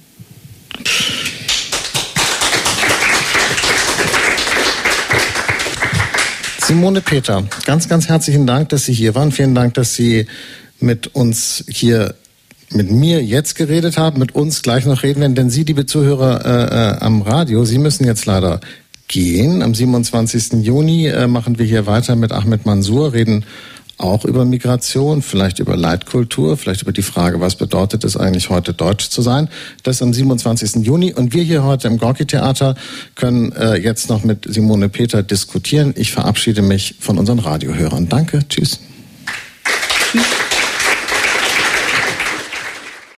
Simone Peter, ganz, ganz herzlichen Dank, dass Sie hier waren. Vielen Dank, dass Sie mit uns hier, mit mir jetzt geredet haben, mit uns gleich noch reden werden, denn Sie, liebe Zuhörer äh, äh, am Radio, Sie müssen jetzt leider gehen. Am siebenundzwanzigsten Juni äh, machen wir hier weiter mit Ahmed Mansour, reden auch über Migration, vielleicht über Leitkultur, vielleicht über die Frage, was bedeutet es eigentlich heute Deutsch zu sein. Das am siebenundzwanzigsten Juni. Und wir hier heute im Gorki-Theater können äh, jetzt noch mit Simone Peter diskutieren. Ich verabschiede mich von unseren Radiohörern. Danke, tschüss. Tschüss.